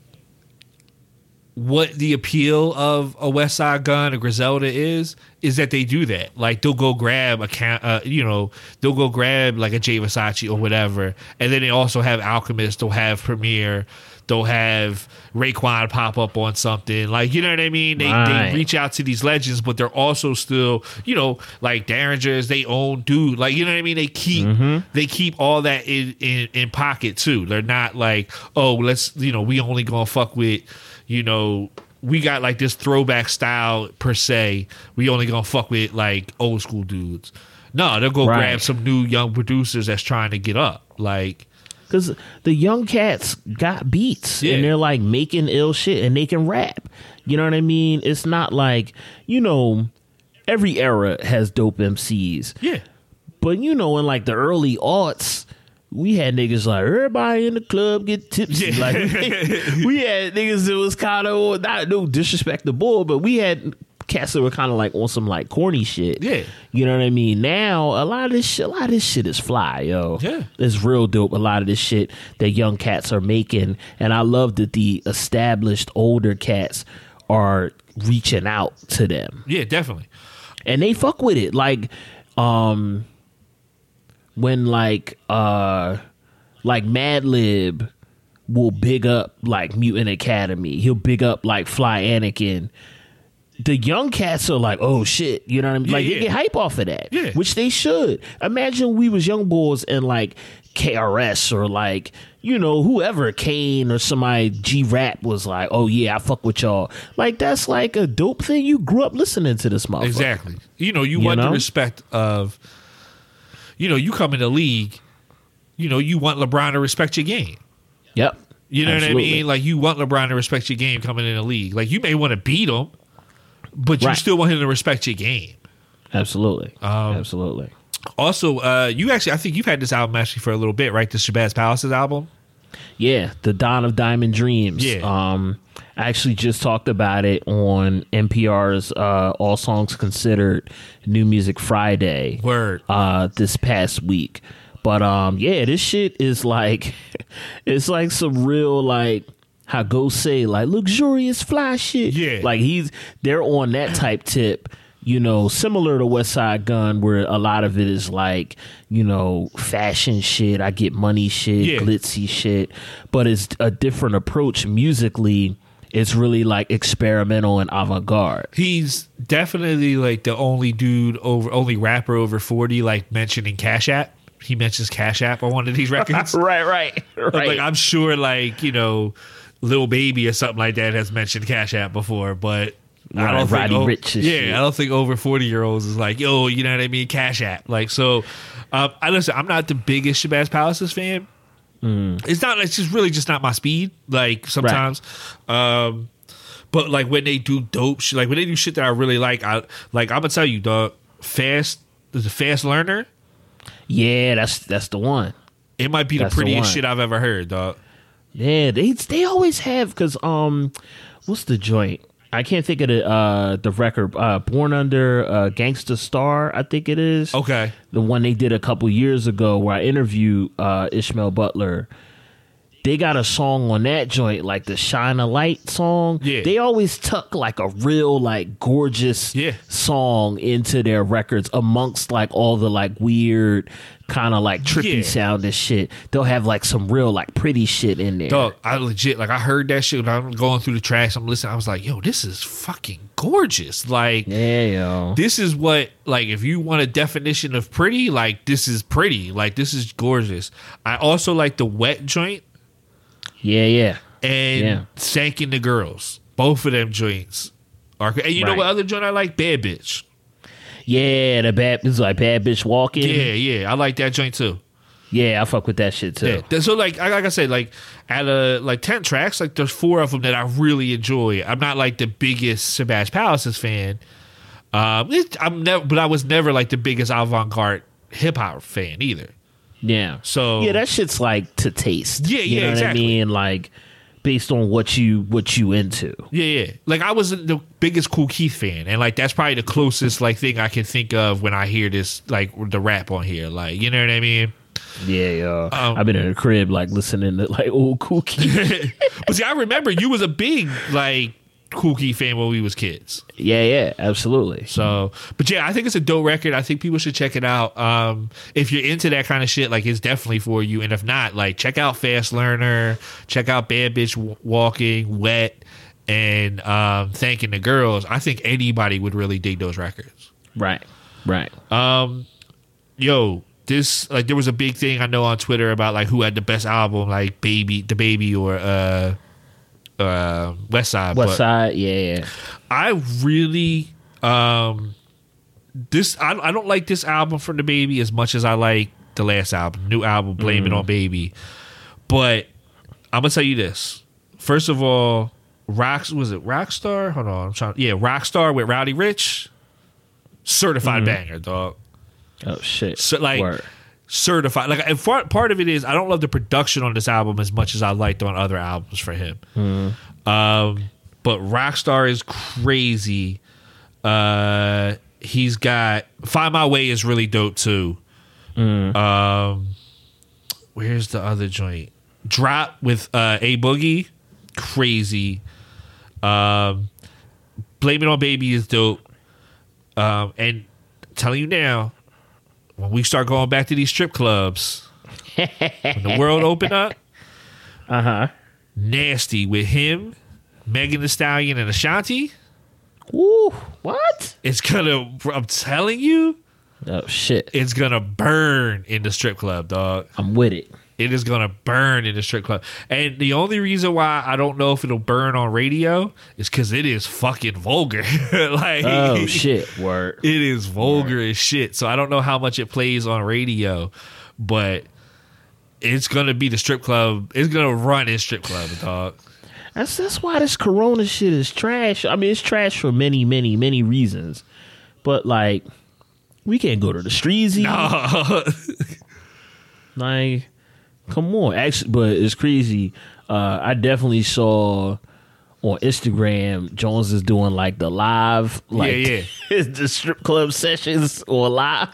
what the appeal of a West Side Gun or Griselda is is that they do that. Like they'll go grab a ca- uh, you know, they'll go grab like a Jay Versace or whatever, and then they also have Alchemist. They'll have Premier. They'll have Raekwon pop up on something. Like, you know what I mean? They Right. they reach out to these legends, but they're also still, you know, like Derringer's they own dude. Like, you know what I mean? They keep they keep all that in, in, in pocket too. They're not like, oh, let's, you know, we only gonna fuck with, you know, we got like this throwback style per se. We only gonna fuck with like old school dudes. No, they'll go Right. grab some new young producers that's trying to get up. Like, Because the young cats got beats Yeah. and they're like making ill shit and they can rap. You know what I mean? It's not like, you know, every era has dope M Cs. yeah. But, you know, in like the early aughts, we had niggas like, everybody in the club get tipsy. Yeah. Like, we had niggas that was kind of, not no disrespect the bull, but we had cats that were kind of like on some like corny shit. Yeah. You know what I mean? Now a lot of this shit, a lot of this shit is fly, yo. Yeah. It's real dope. A lot of this shit that young cats are making, and I love that the established older cats are reaching out to them. Yeah, definitely. and they fuck with it. Like, um, when like uh, like Madlib will big up like Mutant Academy. He'll big up like Fly Anakin. The young cats are like, oh shit, you know what I mean? Yeah, like yeah. they get hype off of that, Yeah. which they should. Imagine we was young boys and like K R S or like, you know, whoever, Kane or somebody, G-Rap was like, oh yeah, I fuck with y'all. Like that's like a dope thing. You grew up listening to this motherfucker. Exactly. You know, you, You want know? the respect of, you know, you come in the league, you know, you want LeBron to respect your game. Yep. You know Absolutely. what I mean? Like you want LeBron to respect your game coming in the league. Like you may want to beat him, but you Right. still want him to respect your game. Absolutely. Um, Absolutely. Also, uh, you actually, I think you've had this album actually for a little bit, right? The Shabazz Palaces album. Yeah, the Dawn of Diamond Dreams. Yeah. Um, I actually just talked about it on N P R's uh, All Songs Considered New Music Friday. Word. Uh, this past week. But um, yeah, this shit is like, it's like some real like, how go say like luxurious fly shit. Yeah. Like he's, they're on that type tip. You know, similar to West Side Gun, where a lot of it is like, you know, fashion shit, I get money shit, Yeah. glitzy shit, but it's a different approach musically. It's really like experimental and avant-garde. He's definitely like the only dude over, only rapper over forty, like mentioning Cash App. He mentions Cash App on one of these records. right, right, right. Like I'm sure, like you know, Lil Baby or something like that has mentioned Cash App before, but I Right, don't Roddy think. o- Ricch and yeah, shit. I don't think over forty year olds is like, yo, you know what I mean? Cash App. Like so. Um, I listen. I'm not the biggest Shabazz Palaces fan. It's not. It's just really just not my speed. Like sometimes. Um, but like when they do dope shit, like when they do shit that I really like, I like. I'm gonna tell you, dog. Fast. There's a Fast Learner. Yeah, that's that's the one. It might be That's the the prettiest one. shit I've ever heard, dog. Yeah, they they always have because um, what's the joint? I can't think of the uh the record. Uh, Born Under uh, Gangsta Star, I think it is. Okay. The one they did a couple years ago where I interviewed uh, Ishmael Butler. They got a song on that joint, like the Shine a Light song. Yeah. They always tuck like a real like gorgeous Yeah. song into their records amongst like all the like weird kind of like trippy Yeah. sound and shit. They'll have like some real like pretty shit in there. Dog, I legit like I heard that shit when I'm going through the tracks. I'm listening. I was like, yo, this is fucking gorgeous. Like, Yeah, yo. this is what like if you want a definition of pretty, like this is pretty. Like this is gorgeous. I also like the Wet joint Yeah, yeah. and Yeah. Thanking the Girls. Both of them joints are. And you know Right. what other joint I like? Bad Bitch. Yeah, the bad it's like Bad Bitch Walking. Yeah, yeah, I like that joint too. Yeah, I fuck with that shit too. Yeah. So like, I- like I said, like out of like ten tracks, like there's four of them that I really enjoy. I'm not like the biggest Shabazz Palaces fan. Um, it, I'm never, but I was never like the biggest avant-garde hip hop fan either. Yeah. So Yeah, that shit's like to taste. Yeah, you yeah, know exactly. what I mean? Like based on what you what you into. yeah, yeah. Like I wasn't the biggest Kool Keith fan, and like that's probably the closest like thing I can think of when I hear this like the rap on here. Like you know what I mean? Yeah, yo. Um, I've been in the crib like listening to like old Cookie. But see, I remember you was a big like Kool Keith fan when we was kids. yeah, yeah, absolutely. So, but yeah, I think it's a dope record. I think people should check it out. Um, if you're into that kind of shit, like it's definitely for you. And if not, like check out Fast Learner, check out Bad Bitch W- Walking, Wet, and um, Thanking the Girls. I think anybody would really dig those records. Right. Right. Um, yo, this like there was a big thing I know on Twitter about like who had the best album, like Baby, the Baby, or uh, uh, West Side. West but- Side, yeah, yeah. I really um this I, I don't like this album from the Baby as much as I like the last album, new album, Blame It on Baby. But I'm gonna tell you this. First of all, Rocks was it Rockstar? Hold on, I'm trying. Yeah, Rockstar with Rowdy Rich, certified banger, dog. Oh shit. So like Word. certified. Like and part part of it is I don't love the production on this album as much as I liked on other albums for him. Um, but Rockstar is crazy. Uh, he's got Find My Way is really dope too. Um, where's the other joint? Drop with uh, A Boogie, crazy. Um, Blame It on Baby is dope. Um, and I'm telling you now, when we start going back to these strip clubs, when the world open up, uh huh, nasty with him, Megan Thee Stallion, and Ashanti. Ooh, what? It's gonna. I'm telling you. Oh shit! It's gonna burn in the strip club, dog. I'm with it. It is gonna burn in the strip club, and the only reason why I don't know if it'll burn on radio is because it is fucking vulgar. Like, oh shit, word. It is vulgar word. As shit. So I don't know how much it plays on radio, but it's gonna be the strip club. It's gonna run in strip club, dog. That's that's why this Corona shit is trash. I mean, it's trash for many, many, many reasons, but like, we can't go to the Streezy. No. Like, come on. Actually, but it's crazy. Uh, I definitely saw on Instagram Jones is doing like the live, like yeah, yeah. the strip club sessions or live.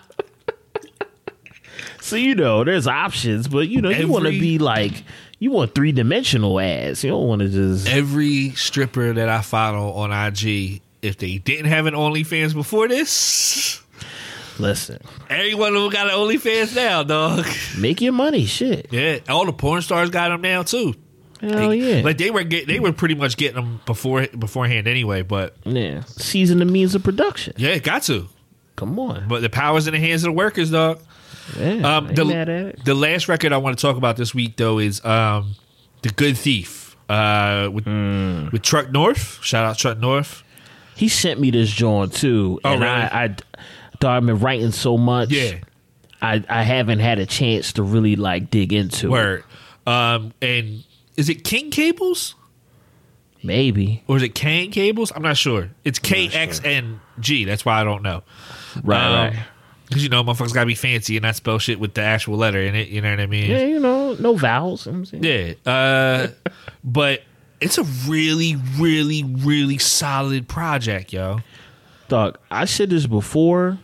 So you know, there's options, but you know, Every, you want to be like. You want three dimensional ass. You don't want to just. Every stripper that I follow on I G, if they didn't have an OnlyFans before this, listen. Every one of them got an OnlyFans now, dog. Make your money, shit. Yeah, all the porn stars got them now too. Hell they, yeah! Like they were, get, they were pretty much getting them before beforehand anyway. But yeah, season the means of production. Yeah, got to. Come on. But the power's in the hands of the workers, dog. Yeah, um, the, the last record I want to talk about this week, though, is um, The Good Thief uh, with mm. with Truck North. Shout out Truck North. He sent me this joint, too. Oh, and really? I, I thought I've been writing so much. Yeah. I, I haven't had a chance to really, like, dig into Word. it. Um, and is it King Cables? Maybe. Or is it Kang Cables? I'm not sure. It's K X N G. That's why I don't know. Right, um, right. Because, you know, motherfuckers got to be fancy and not spell shit with the actual letter in it. You know what I mean? Yeah, you know, no vowels. You know what I'm saying? Yeah. Uh, but it's a really, really, really solid project, yo. Dog, I said this before.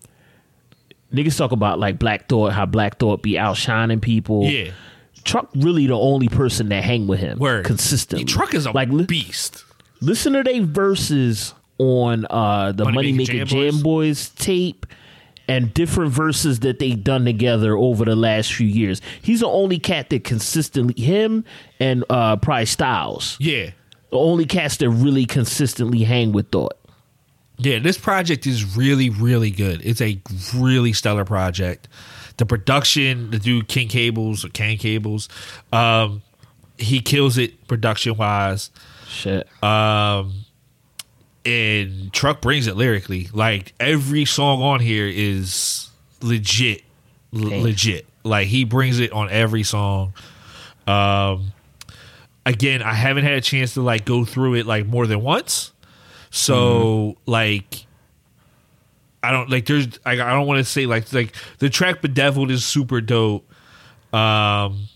Niggas talk about, like, Black Thought, how Black Thought be outshining people. Yeah. Truck really the only person that hang with him. Word. Consistently. Truck is a like, beast. Listen to their verses on uh, the Money, Money Maker Jam, Jam Boys. Boys tape. And different verses that they done together over the last few years. He's the only cat that consistently, him and uh, Price Styles. Yeah. The only cats that really consistently hang with Thought. Yeah, this project is really, really good. It's a really stellar project. The production, the dude King Cables or King Cables, um, he kills it production wise. Shit. Um, and Truck brings it lyrically. Like every song on here is legit, l- legit. Like he brings it on every song. Um, again, I haven't had a chance to like go through it like more than once. So mm-hmm. like, I don't like. There's I, I don't want to say like like the track "Bedeviled" is super dope. Um,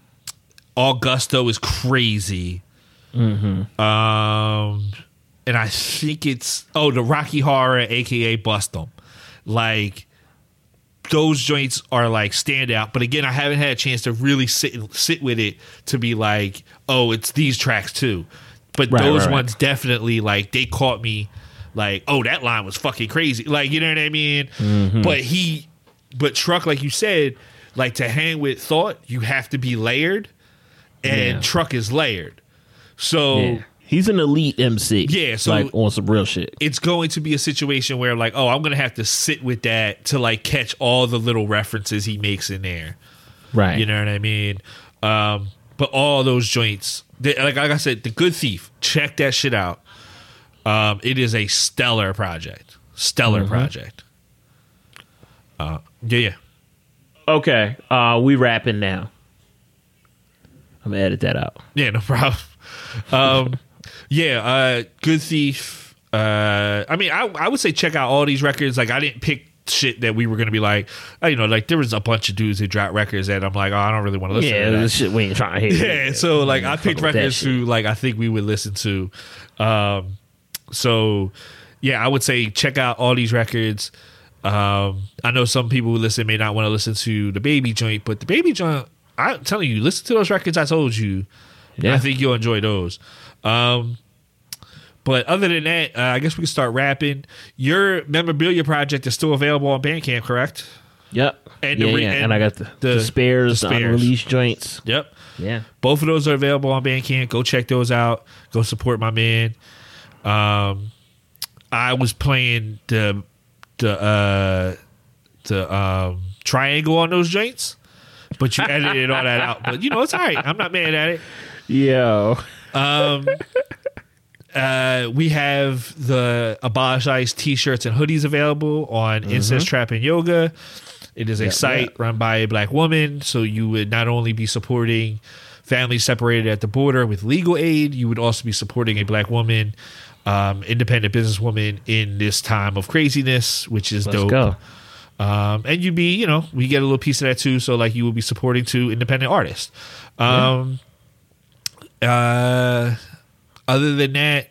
Augusto is crazy. Mm-hmm. Um. And I think it's oh the Rocky Horror, aka Bust 'Em. Like those joints are like standout. But again, I haven't had a chance to really sit sit with it to be like, oh, it's these tracks too. But right, those right, ones right. definitely like they caught me. Like, oh, that line was fucking crazy. Like, you know what I mean? Mm-hmm. But he, but Truck, like you said, like to hang with Thought, you have to be layered, and yeah. Truck is layered. So. Yeah. He's an elite M C. Yeah, so like on some real shit. It's going to be a situation where like, oh, I'm going to have to sit with that to like catch all the little references he makes in there. Right. You know what I mean? Um, but all those joints, they, like, like I said, The Good Thief, check that shit out. Um, it is a stellar project. Stellar mm-hmm. project. Uh, yeah, yeah. Okay, uh, we wrapping now. I'm going to edit that out. Yeah, no problem. Um, yeah, uh, Good Thief. Uh, I mean, I I would say check out all these records. Like, I didn't pick shit that we were gonna be like, oh, you know, like there was a bunch of dudes who dropped records that I'm like, oh, I don't really want to listen yeah, to that. This shit we ain't trying to hear. Yeah, so like I picked records who like I think we would listen to. Um, so yeah, I would say check out all these records. Um, I know some people who listen may not want to listen to the Baby joint, but the Baby joint, I'm telling you, listen to those records I told you. Yeah. I think you'll enjoy those. Um, But other than that, uh, I guess we can start rapping. Your memorabilia project is still available on Bandcamp, correct? Yep. And, yeah, the, yeah. and, and I got the, the, the spares, the, the spares. unreleased joints. Yep. Yeah. Both of those are available on Bandcamp. Go check those out. Go support my man. Um, I was playing the the uh, the um, triangle on those joints, but you edited all that out. But you know, it's all right. I'm not mad at it. Yo. Um. Uh, we have the Abolish Ice t-shirts and hoodies available on mm-hmm. Incest Trap and Yoga. It is a yeah, site yeah. run by a black woman, so you would not only be supporting families separated at the border with legal aid, you would also be supporting a black woman, um, independent businesswoman in this time of craziness, which is Let's dope. Go. Um, and you'd be, you know, we get a little piece of that too. So like you would be supporting two independent artists. Um, yeah. uh, Other than that,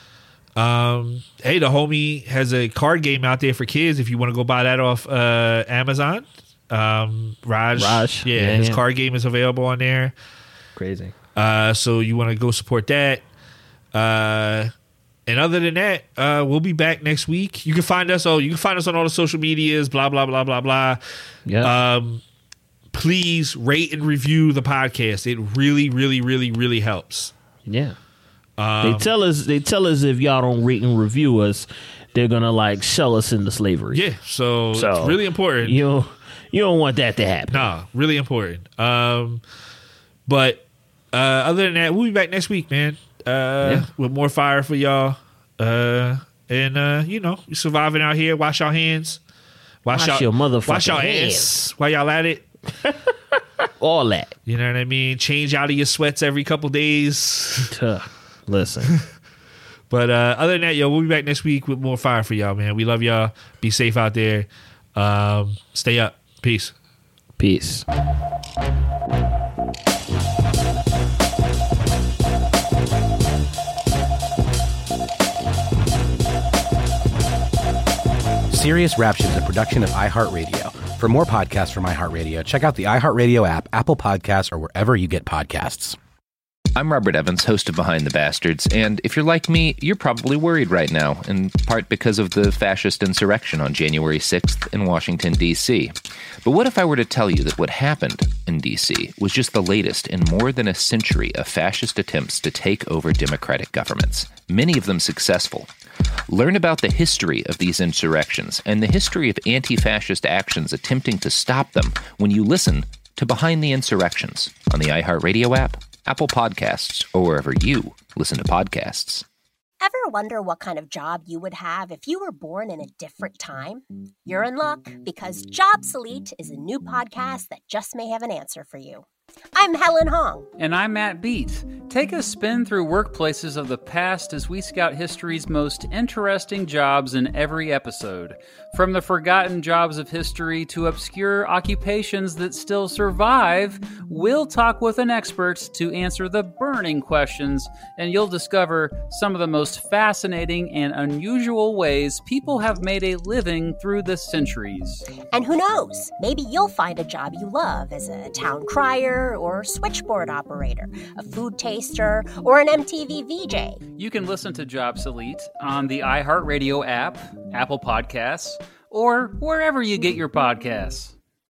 um, hey, the homie has a card game out there for kids. If you want to go buy that off uh, Amazon, um, Raj, Raj, yeah, yeah, his yeah. card game is available on there. Crazy. Uh, so you want to go support that. Uh, and other than that, uh, we'll be back next week. You can find us. Oh, you can find us on all the social medias. Blah blah blah blah blah. Yeah. Um, please rate and review the podcast. It really, really, really, really helps. Yeah. Um, they tell us they tell us if y'all don't rate and review us, they're gonna like sell us into slavery. Yeah, so, so it's really important. You don't, you don't want that to happen. Nah, really important. Um, but uh, other than that, we'll be back next week, man. Uh, yeah. With more fire for y'all. Uh, and uh, you know, you surviving out here. Wash your hands. Wash, wash your motherfucking Wash your hands. ass while y'all at it. All that. You know what I mean? Change out of your sweats every couple days. Listen. But uh, other than that, yo, we'll be back next week with more fire for y'all, man. We love y'all. Be safe out there. Um, stay up. Peace. Peace. Serious Rap Shit is a production of iHeartRadio. For more podcasts from iHeartRadio, check out the iHeartRadio app, Apple Podcasts, or wherever you get podcasts. I'm Robert Evans, host of Behind the Bastards, and if you're like me, you're probably worried right now, in part because of the fascist insurrection on January sixth in Washington, D C But what if I were to tell you that what happened in D C was just the latest in more than a century of fascist attempts to take over democratic governments, many of them successful? Learn about the history of these insurrections and the history of anti-fascist actions attempting to stop them when you listen to Behind the Insurrections on the iHeartRadio app, Apple Podcasts, or wherever you listen to podcasts. Ever wonder what kind of job you would have if you were born in a different time? You're in luck, because Jobsolete is a new podcast that just may have an answer for you. I'm Helen Hong. And I'm Matt Beat. Take a spin through workplaces of the past as we scout history's most interesting jobs in every episode. From the forgotten jobs of history to obscure occupations that still survive, we'll talk with an expert to answer the burning questions, and you'll discover some of the most fascinating and unusual ways people have made a living through the centuries. And who knows, maybe you'll find a job you love as a town crier or switchboard operator, a food taster, or an M T V V J. You can listen to Jobsolete on the iHeartRadio app, Apple Podcasts, or wherever you get your podcasts.